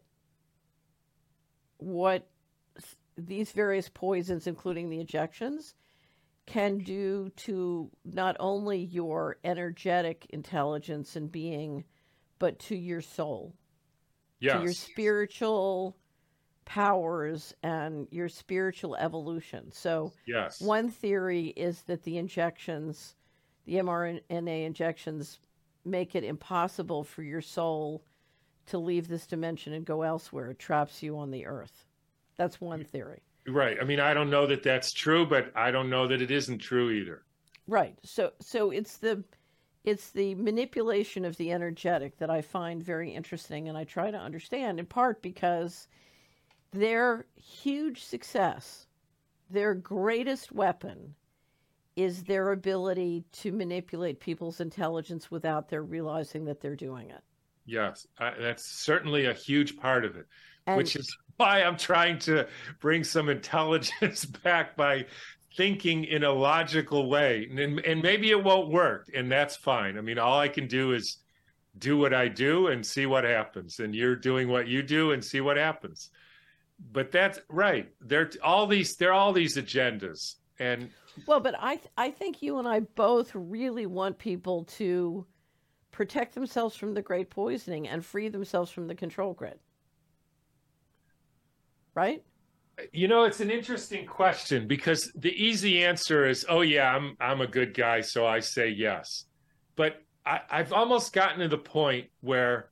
what these various poisons, including the injections, can do to not only your energetic intelligence and being, but to your soul, yes. to your spiritual powers and your spiritual evolution. So yes. one theory is that the injections, the mRNA injections, make it impossible for your soul to leave this dimension and go elsewhere. It traps you on the earth. That's one theory. Right. I mean, I don't know that that's true, but I don't know that it isn't true either. Right. So so it's the it's the manipulation of the energetic that I find very interesting, and I try to understand, in part because their huge success, their greatest weapon, is their ability to manipulate people's intelligence without their realizing that they're doing it. Yes, I, that's certainly a huge part of it, and, which is why I'm trying to bring some intelligence back by thinking in a logical way. And, and maybe it won't work, and that's fine. I mean, all I can do is do what I do and see what happens. And you're doing what you do and see what happens. But that's right. There all these there are all these agendas. And well, but I th- I think you and I both really want people to protect themselves from the great poisoning and free themselves from the control grid. Right? You know, it's an interesting question because the easy answer is, oh yeah, I'm I'm a good guy, so I say yes. But I, I've almost gotten to the point where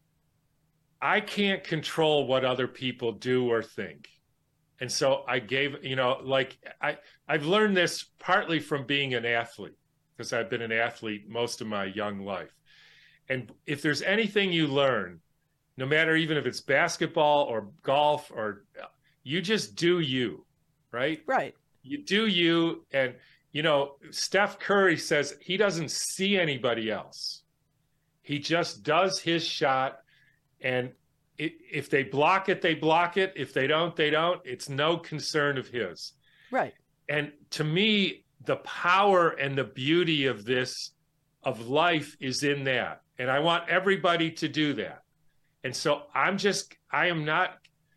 I can't control what other people do or think. And so I gave, you know, like I, I've learned this partly from being an athlete, because I've been an athlete most of my young life. And if there's anything you learn, no matter even if it's basketball or golf, or you just do you, right? Right. You do you. And, you know, Steph Curry says he doesn't see anybody else. He just does his shot. And it, if they block it, they block it. If they don't, they don't. It's no concern of his. Right. And to me, the power and the beauty of this, of life, is in that. And I want everybody to do that. And so I'm just, I am not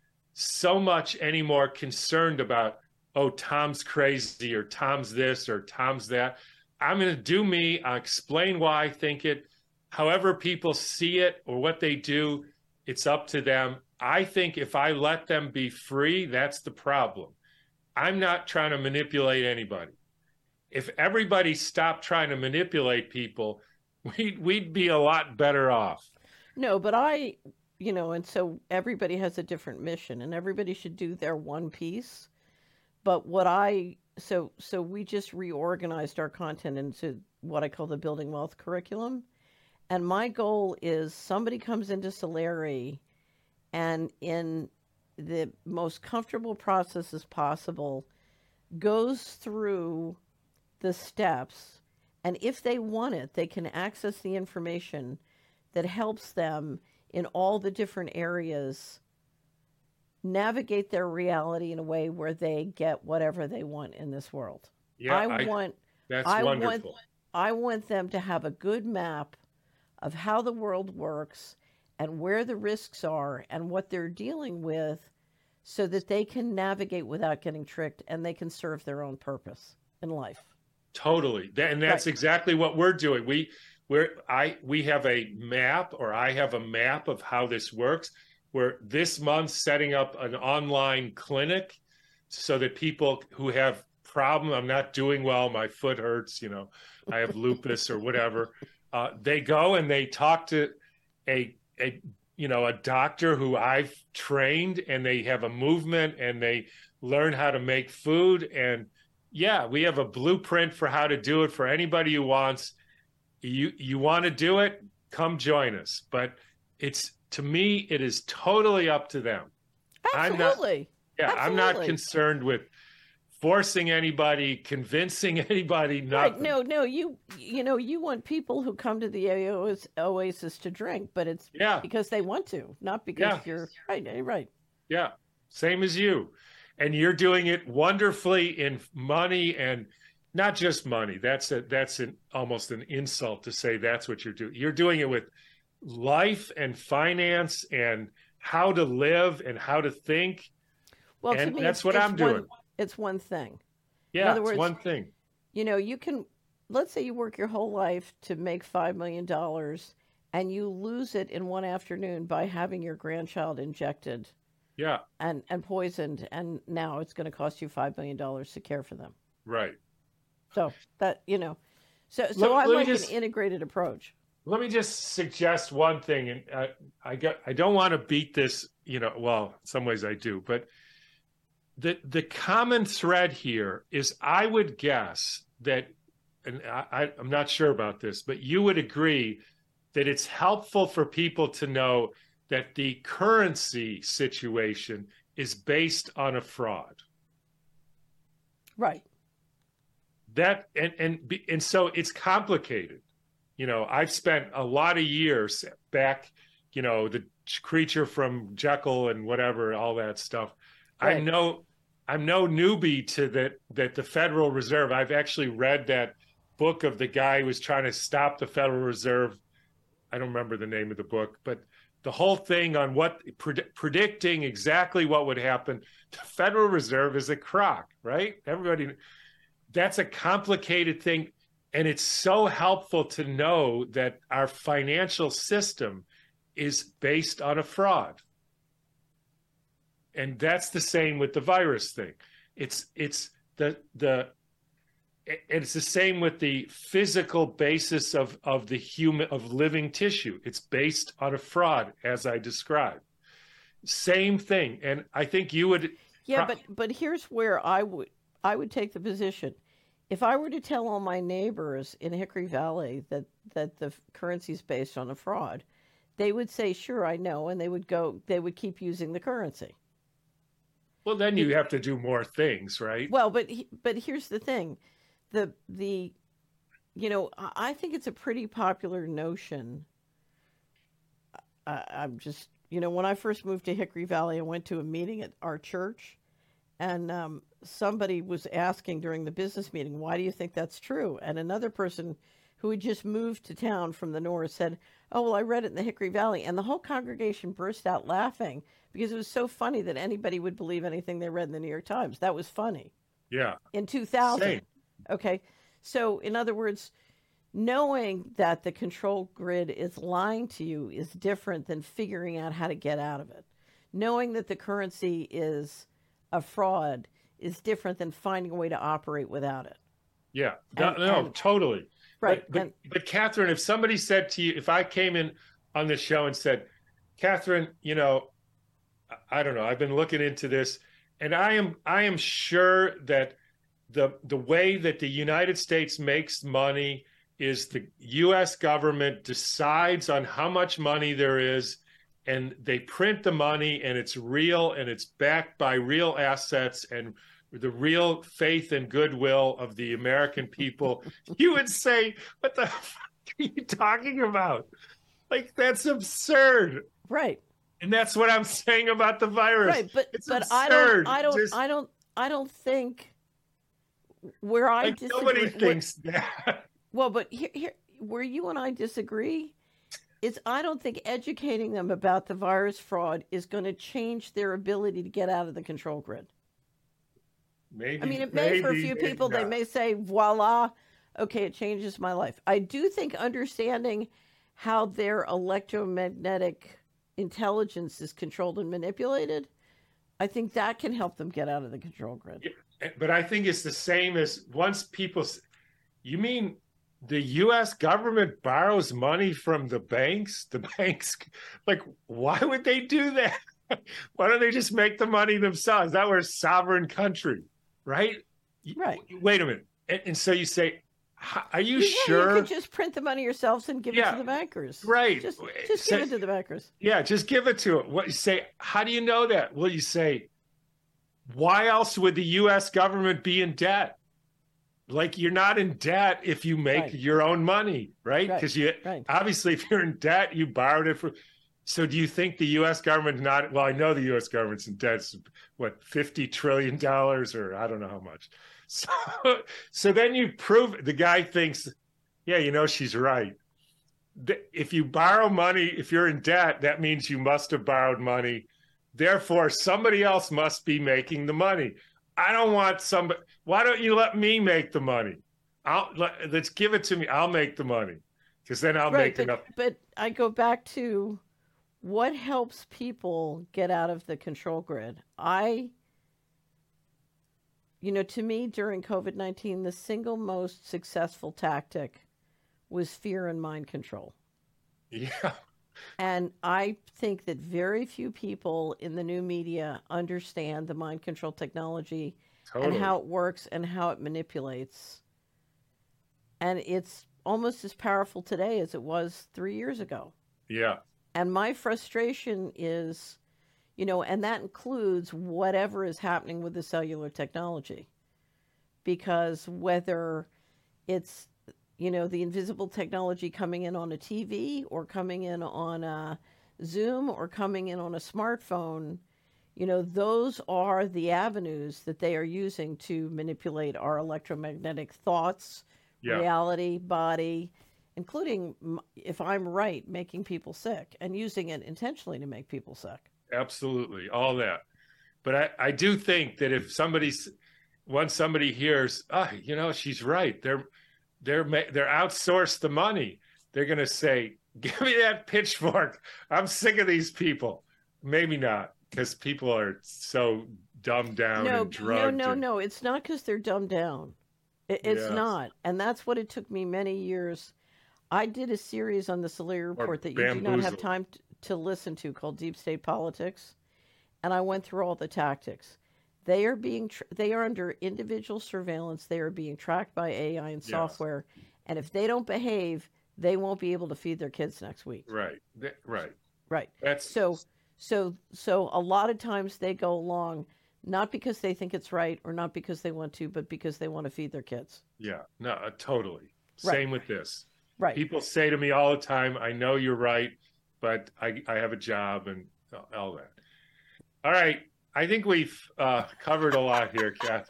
so much anymore concerned about, oh, Tom's crazy, or Tom's this, or Tom's that. I'm going to do me. I'll explain why I think it. However people see it or what they do, it's up to them. I think if I let them be free, that's the problem. I'm not trying to manipulate anybody. If everybody stopped trying to manipulate people, we'd, we'd be a lot better off. No, but I, you know, and so everybody has a different mission, and everybody should do their one piece. But what I, so, so we just reorganized our content into what I call the Building Wealth curriculum. And my goal is somebody comes into Solari, and in the most comfortable processes possible, goes through the steps. And if they want it, they can access the information that helps them in all the different areas navigate their reality in a way where they get whatever they want in this world. Yeah, I, I want that's I wonderful. Want, I want them to have a good map of how the world works and where the risks are and what they're dealing with, so that they can navigate without getting tricked, and they can serve their own purpose in life. Totally. And that's right. Exactly what we're doing. We we're I we have a map, or I have a map of how this works. We're this month setting up an online clinic so that people who have problem, I'm not doing well, my foot hurts, you know, I have lupus or whatever. Uh, they go and they talk to a, a, you know, a doctor who I've trained, and they have a movement, and they learn how to make food. And yeah, we have a blueprint for how to do it for anybody who wants. You, you want to do it, come join us. But it's, to me, it is totally up to them. Absolutely. I'm not, yeah, Absolutely. I'm not concerned with forcing anybody, convincing anybody, nothing. Right. No, no, you you know, you want people who come to the Oasis to drink, but it's yeah. because they want to, not because yeah. you're right, right. Yeah, same as you. And you're doing it wonderfully in money, and not just money. That's a that's an almost an insult to say that's what you're doing. You're doing it with life and finance and how to live and how to think. Well, and to me, that's it's, what it's I'm doing. One, it's one thing. Yeah, in other it's words, one thing. You know, you can, let's say you work your whole life to make five million dollars, and you lose it in one afternoon by having your grandchild injected. Yeah. And, and poisoned, and now it's going to cost you five million dollars to care for them. Right. So that, you know, so, so let, I let like just, an integrated approach. Let me just suggest one thing, and I, I got, I don't want to beat this, you know, well, in some ways I do, but the, the common thread here is, I would guess that, and I, I'm not sure about this, but you would agree that it's helpful for people to know that the currency situation is based on a fraud. Right. That and and and so it's complicated. You know, I've spent a lot of years back, you know, the creature from Jekyll and whatever, all that stuff. Right. I know I'm no newbie to that that the Federal Reserve. I've actually read that book of the guy who was trying to stop the Federal Reserve. I don't remember the name of the book, but the whole thing on what pred- predicting exactly what would happen. The Federal Reserve is a crock, right? Everybody, that's a complicated thing. And it's so helpful to know that our financial system is based on a fraud. and that's the same with the virus thing. It's it's the the it's the same with the physical basis of of the human of living tissue. It's based on a fraud, as I described. Same thing, and I think you would. Yeah, but but here's where I would I would take the position. If I were to tell all my neighbors in Hickory Valley that that the currency is based on a fraud, they would say, "Sure, I know," and they would go. They would keep using the currency. Well, then you have to do more things, right? Well, but but here's the thing, the the, you know, I think it's a pretty popular notion. I, I'm just, you know, when I first moved to Hickory Valley, I went to a meeting at our church, and um, somebody was asking during the business meeting, "Why do you think that's true?" And another person who had just moved to town from the north said, "Oh, well, I read it in the Hickory Valley," and the whole congregation burst out laughing. Because it was so funny that anybody would believe anything they read in the New York Times. That was funny. Yeah. In two thousand. Same. Okay. So, in other words, knowing that the control grid is lying to you is different than figuring out how to get out of it. Knowing that the currency is a fraud is different than finding a way to operate without it. Yeah. No, And- no and- totally. Right. But, but, and, but Catherine, if somebody said to you, if I came in on the show and said, "Catherine, you know, I don't know, I've been looking into this, and I am I am sure that the the way that the United States makes money is the U S government decides on how much money there is, and they print the money, and it's real, and it's backed by real assets and the real faith and goodwill of the American people," you would say, "What the fuck are you talking about? Like, that's absurd." right. And that's what I'm saying about the virus. Right. But it's but absurd. I don't I don't Just, I don't I don't think where I like, disagree. nobody where- thinks that. Well, but here, here, where you and I disagree is I don't think educating them about the virus fraud is going to change their ability to get out of the control grid. Maybe. I mean, it may for a maybe, few maybe people, they not. may say, voila, okay, it changes my life. I do think understanding how their electromagnetic intelligence is controlled and manipulated, I think that can help them get out of the control grid. Yeah, but I think it's the same as once people. s- You mean the U S government borrows money from the banks? The banks, like, why would they do that? Why don't they just make the money themselves? That we're a sovereign country, right? Y- Right. Wait a minute. And, and so you say, "H- are you Yeah, sure? you could just print the money yourselves and give it Yeah, to the bankers. right. Just, just So- give it to the bankers. Yeah, just give it to it. What you say? How do you know that? Well, you say, why else would the U S government be in debt? Like, you're not in debt if you make Right. your own money, right? Right, Because you right. obviously, if you're in debt, you borrowed it for. So, do you think the U S government not? Well, I know the U S government's in debt. It's, what, fifty trillion dollars, or I don't know how much. So, so then you prove the guy thinks, yeah, you know, she's right. Th- If you borrow money, if you're in debt, that means you must have borrowed money. Therefore, somebody else must be making the money. I don't want somebody. Why don't you let me make the money? I'll let, let's give it to me. I'll make the money, because then I'll Right, make but, enough. but I go back to what helps people get out of the control grid. I, you know, to me during COVID nineteen, the single most successful tactic was fear and mind control. Yeah, And I think that very few people in the new media understand the mind control technology totally. and how it works and how it manipulates. And it's almost as powerful today as it was three years ago. Yeah, And my frustration is, you know, and that includes whatever is happening with the cellular technology. Because whether it's, you know, the invisible technology coming in on a T V or coming in on a Zoom or coming in on a smartphone, you know, those are the avenues that they are using to manipulate our electromagnetic thoughts, yeah, reality, body, including, m- if I'm right, making people sick and using it intentionally to make people sick. absolutely, all that. But I, I do think that if somebody's once somebody hears, ah, you know, she's right. They're they're ma- they're outsourced the money. They're going to say, "Give me that pitchfork. I'm sick of these people." Maybe not. because people are so dumbed down No, and b- no, drugged. no, And, no. It's not because they're dumbed down. It, it's yes, not. And that's what it took me many years. I did a series on the Salary or Report that you do not have bamboozled. time t- to listen to called Deep State Politics. And I went through all the tactics. They are being tr- they are under individual surveillance. They are being tracked by A I and Yes, software. And if they don't behave, they won't be able to feed their kids next week. right, Th- right. Right. That's So so so a lot of times they go along not because they think it's right or not because they want to, but because they want to feed their kids. yeah, no, uh, totally. Right. Same with this. Right. People say to me all the time, "I know you're right, but I I have a job and all that." All right, I think we've uh, covered a lot here, Kath.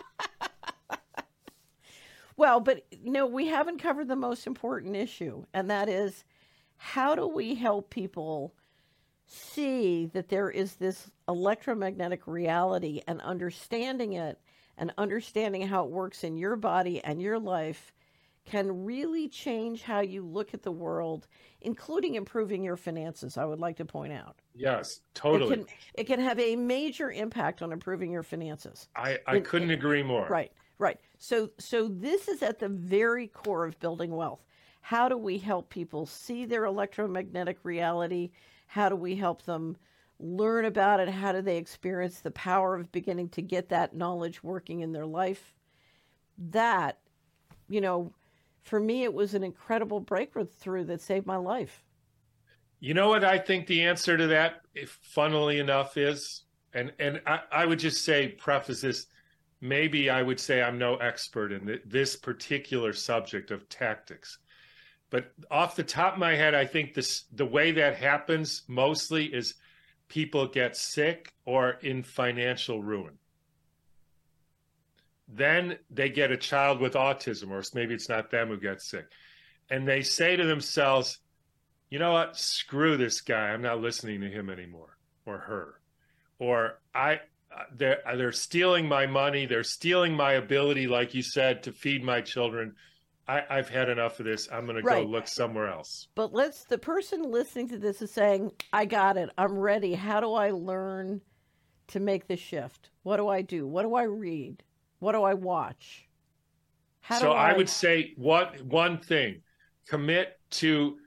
Well, but no, we haven't covered the most important issue, and that is how do we help people see that there is this electromagnetic reality and understanding it and understanding how it works in your body and your life can really change how you look at the world, including improving your finances, I would like to point out. Yes, It totally. can it can have a major impact on improving your finances. I I In, couldn't agree more. Right, right. So, so this is at the very core of building wealth. How do we help people see their electromagnetic reality? How do we help them learn about it? How do they experience the power of beginning to get that knowledge working in their life? That, you know, for me, it was an incredible breakthrough that saved my life. You know what I think the answer to that, if funnily enough, is, and and I, I would just say, preface this. Maybe I would say I'm no expert in th- this particular subject of tactics, but off the top of my head, I think this the way that happens mostly is people get sick or in financial ruin. Then they get a child with autism, or maybe it's not them who gets sick, and they say to themselves, you know what, screw this guy, I'm not listening to him anymore, or her, or I uh, they're, they're stealing my money, they're stealing my ability, like you said, to feed my children. I, I've had enough of this, I'm going to go Right. look somewhere else. But let's, the person listening to this is saying, I got it. I'm ready. How do I learn to make the shift? What do I do? What do I read? What do I watch? How So do I, I would say what one thing, commit to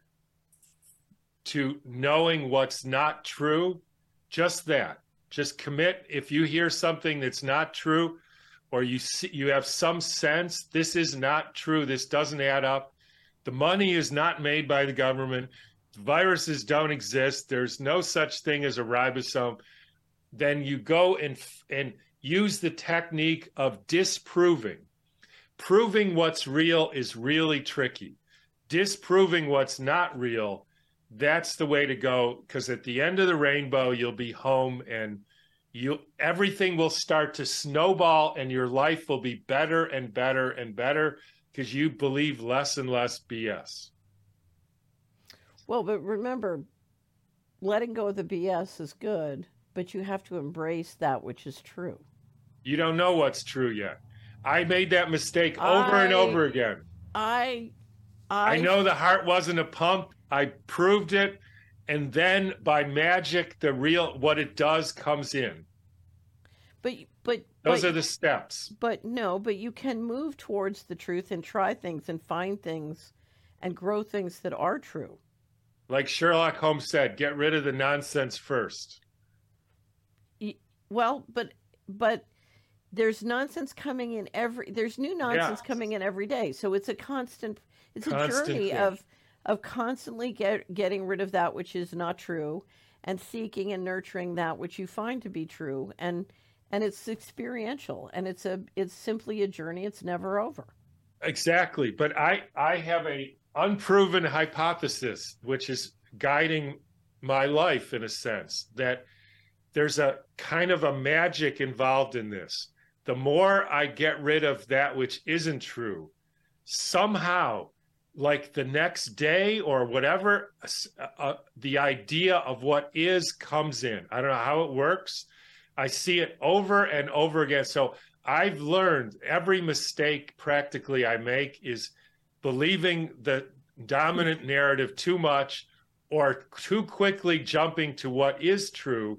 to knowing what's not true, just that. Just commit. If you hear something that's not true, or you see, you have some sense this is not true, this doesn't add up, the money is not made by the government, viruses don't exist, there's no such thing as a ribosome, then you go and and use the technique of disproving. Proving what's real is really tricky. Disproving what's not real, that's the way to go, because at the end of the rainbow, you'll be home and you everything will start to snowball and your life will be better and better and better because you believe less and less B S. well, but remember, letting go of the B S is good, but you have to embrace that which is true. You don't know what's true yet. I made that mistake over and I, over again. I, I I, know the heart wasn't a pump. I proved it. And then by magic, the real, what it does comes in. but, but, Those but, are the steps. but no, but you can move towards the truth and try things and find things and grow things that are true. Like Sherlock Holmes said, get rid of the nonsense first. Y- Well, but, but there's nonsense coming in every, there's new nonsense Yeah. coming in every day. So it's a constant, it's a Constant journey thing. of, of constantly get, getting rid of that which is not true and seeking and nurturing that which you find to be true. And, and it's experiential and it's a, it's simply a journey. It's never over. Exactly. But I, I have a unproven hypothesis, which is guiding my life in a sense, that there's a kind of a magic involved in this. The more I get rid of that which isn't true, somehow, like the next day or whatever, uh, uh, the idea of what is comes in. I don't know how it works. I see it over and over again. So I've learned every mistake practically I make is believing the dominant narrative too much or too quickly jumping to what is true,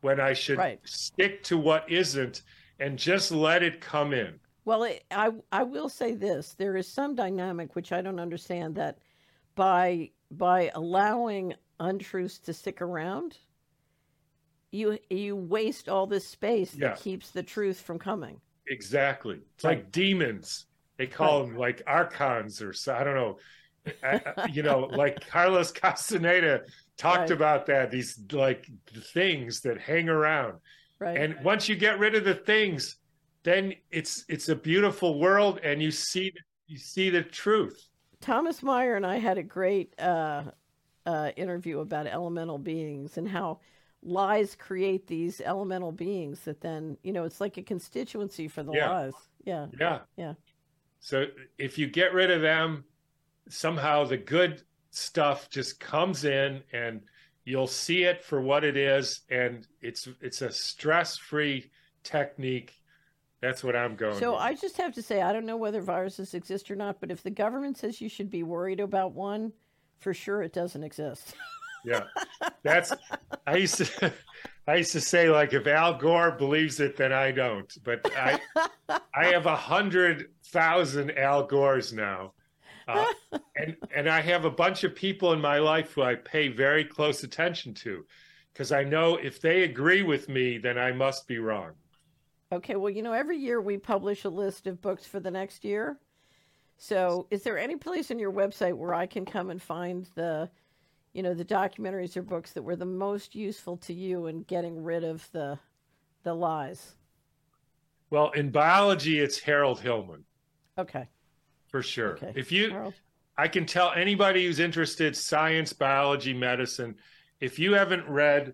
when I should Right. stick to what isn't and just let it come in. Well, it, I I will say this: there is some dynamic which I don't understand, that by by allowing untruths to stick around, you you waste all this space Yeah. that keeps the truth from coming. Exactly. It's Right. like demons. They call Right. them like archons or so, I don't know. I, I- you know, like Carlos Castaneda talked Right. about that, these like things that hang around. Right. And once you get rid of the things, then it's it's a beautiful world, and you see you see the truth. Thomas Meyer and I had a great uh, uh, interview about elemental beings and how lies create these elemental beings that then, you know, it's like a constituency for the Yeah. lies. Yeah. Yeah. Yeah. So if you get rid of them, somehow the good stuff just comes in, and you'll see it for what it is, and it's it's a stress-free technique. That's what I'm going So with. I just have to say, I don't know whether viruses exist or not, but if the government says you should be worried about one, for sure it doesn't exist. Yeah. That's I used to I used to say, like, if Al Gore believes it, then I don't. But I I have a hundred thousand Al Gores now. Uh, and and I have a bunch of people in my life who I pay very close attention to, because I know if they agree with me, then I must be wrong. Okay, well, you know, every year we publish a list of books for the next year. So is there any place on your website where I can come and find the, you know, the documentaries or books that were the most useful to you in getting rid of the the lies? Well, in biology, it's Harold Hillman, Okay. for sure. Okay. If you, Harold. I can tell anybody who's interested, science, biology, medicine, if you haven't read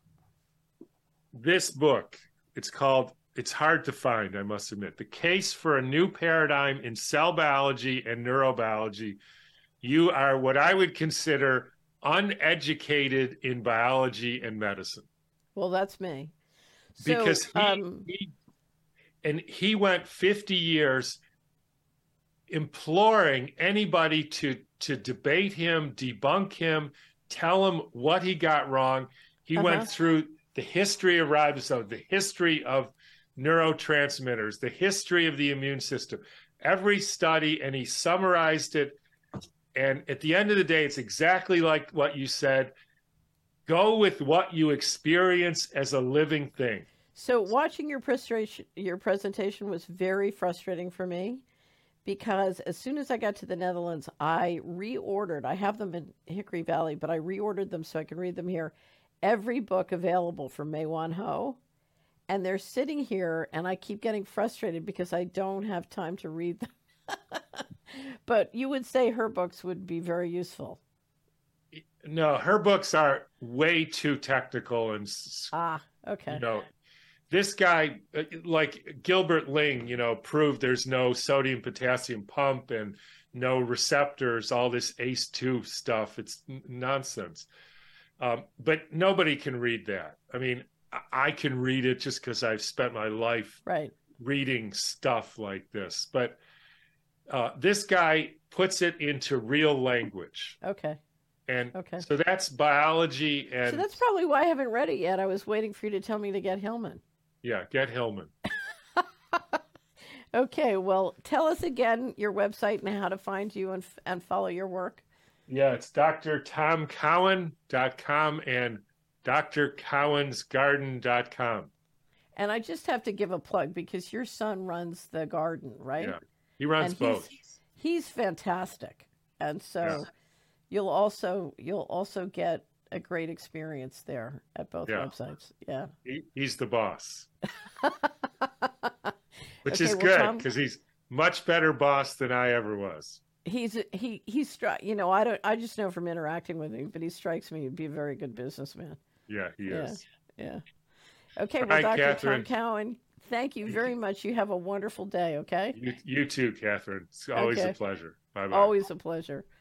this book, it's called, it's hard to find, I must admit, The Case for a New Paradigm in Cell Biology and Neurobiology. You are what I would consider uneducated in biology and medicine. Well, that's me. So, Because he, um, he and he went fifty years imploring anybody to to debate him, debunk him, tell him what he got wrong. He Uh-huh. went through the history of ribosome, the history of neurotransmitters, the history of the immune system, every study, and he summarized it. And at the end of the day, it's exactly like what you said. Go with what you experience as a living thing. So watching your presentation, your presentation was very frustrating for me, because as soon as I got to the Netherlands, I reordered. I have them in Hickory Valley, but I reordered them so I can read them here. Every book available from Mae Wan Ho, and they're sitting here, and I keep getting frustrated because I don't have time to read them. But you would say her books would be very useful. No, her books are way too technical, and Ah, okay. you know, this guy, uh, like Gilbert Ling, you know, proved there's no sodium potassium pump and no receptors, all this A C E two stuff. It's n- nonsense. Um, but nobody can read that. I mean, I- I can read it just because I've spent my life Right. reading stuff like this. But uh, this guy puts it into real language. Okay. And Okay. so that's biology. And So that's probably why I haven't read it yet. I was waiting for you to tell me to get Hillman. yeah, get Hillman. Okay, well, tell us again your website and how to find you and and follow your work. Yeah, it's D R tom cowan dot com and D R cowan's garden dot com. And I just have to give a plug because your son runs the garden, right? Yeah, he runs And both. He's, he's fantastic, and so Yeah. you'll also you'll also get a great experience there at both Yeah. websites. Yeah. He, he's the boss, which Okay, is well, good Tom- because he's much better boss than I ever was. He's he he's stri- you know I don't I just know from interacting with him, but he strikes me to be a very good businessman. Yeah, he Yeah. is. Yeah. Okay, All well, right, Doctor Catherine. Tom Cowan, thank you very much. You have a wonderful day, okay? You, you too, Catherine. It's always Okay. a pleasure. Bye bye. Always a pleasure.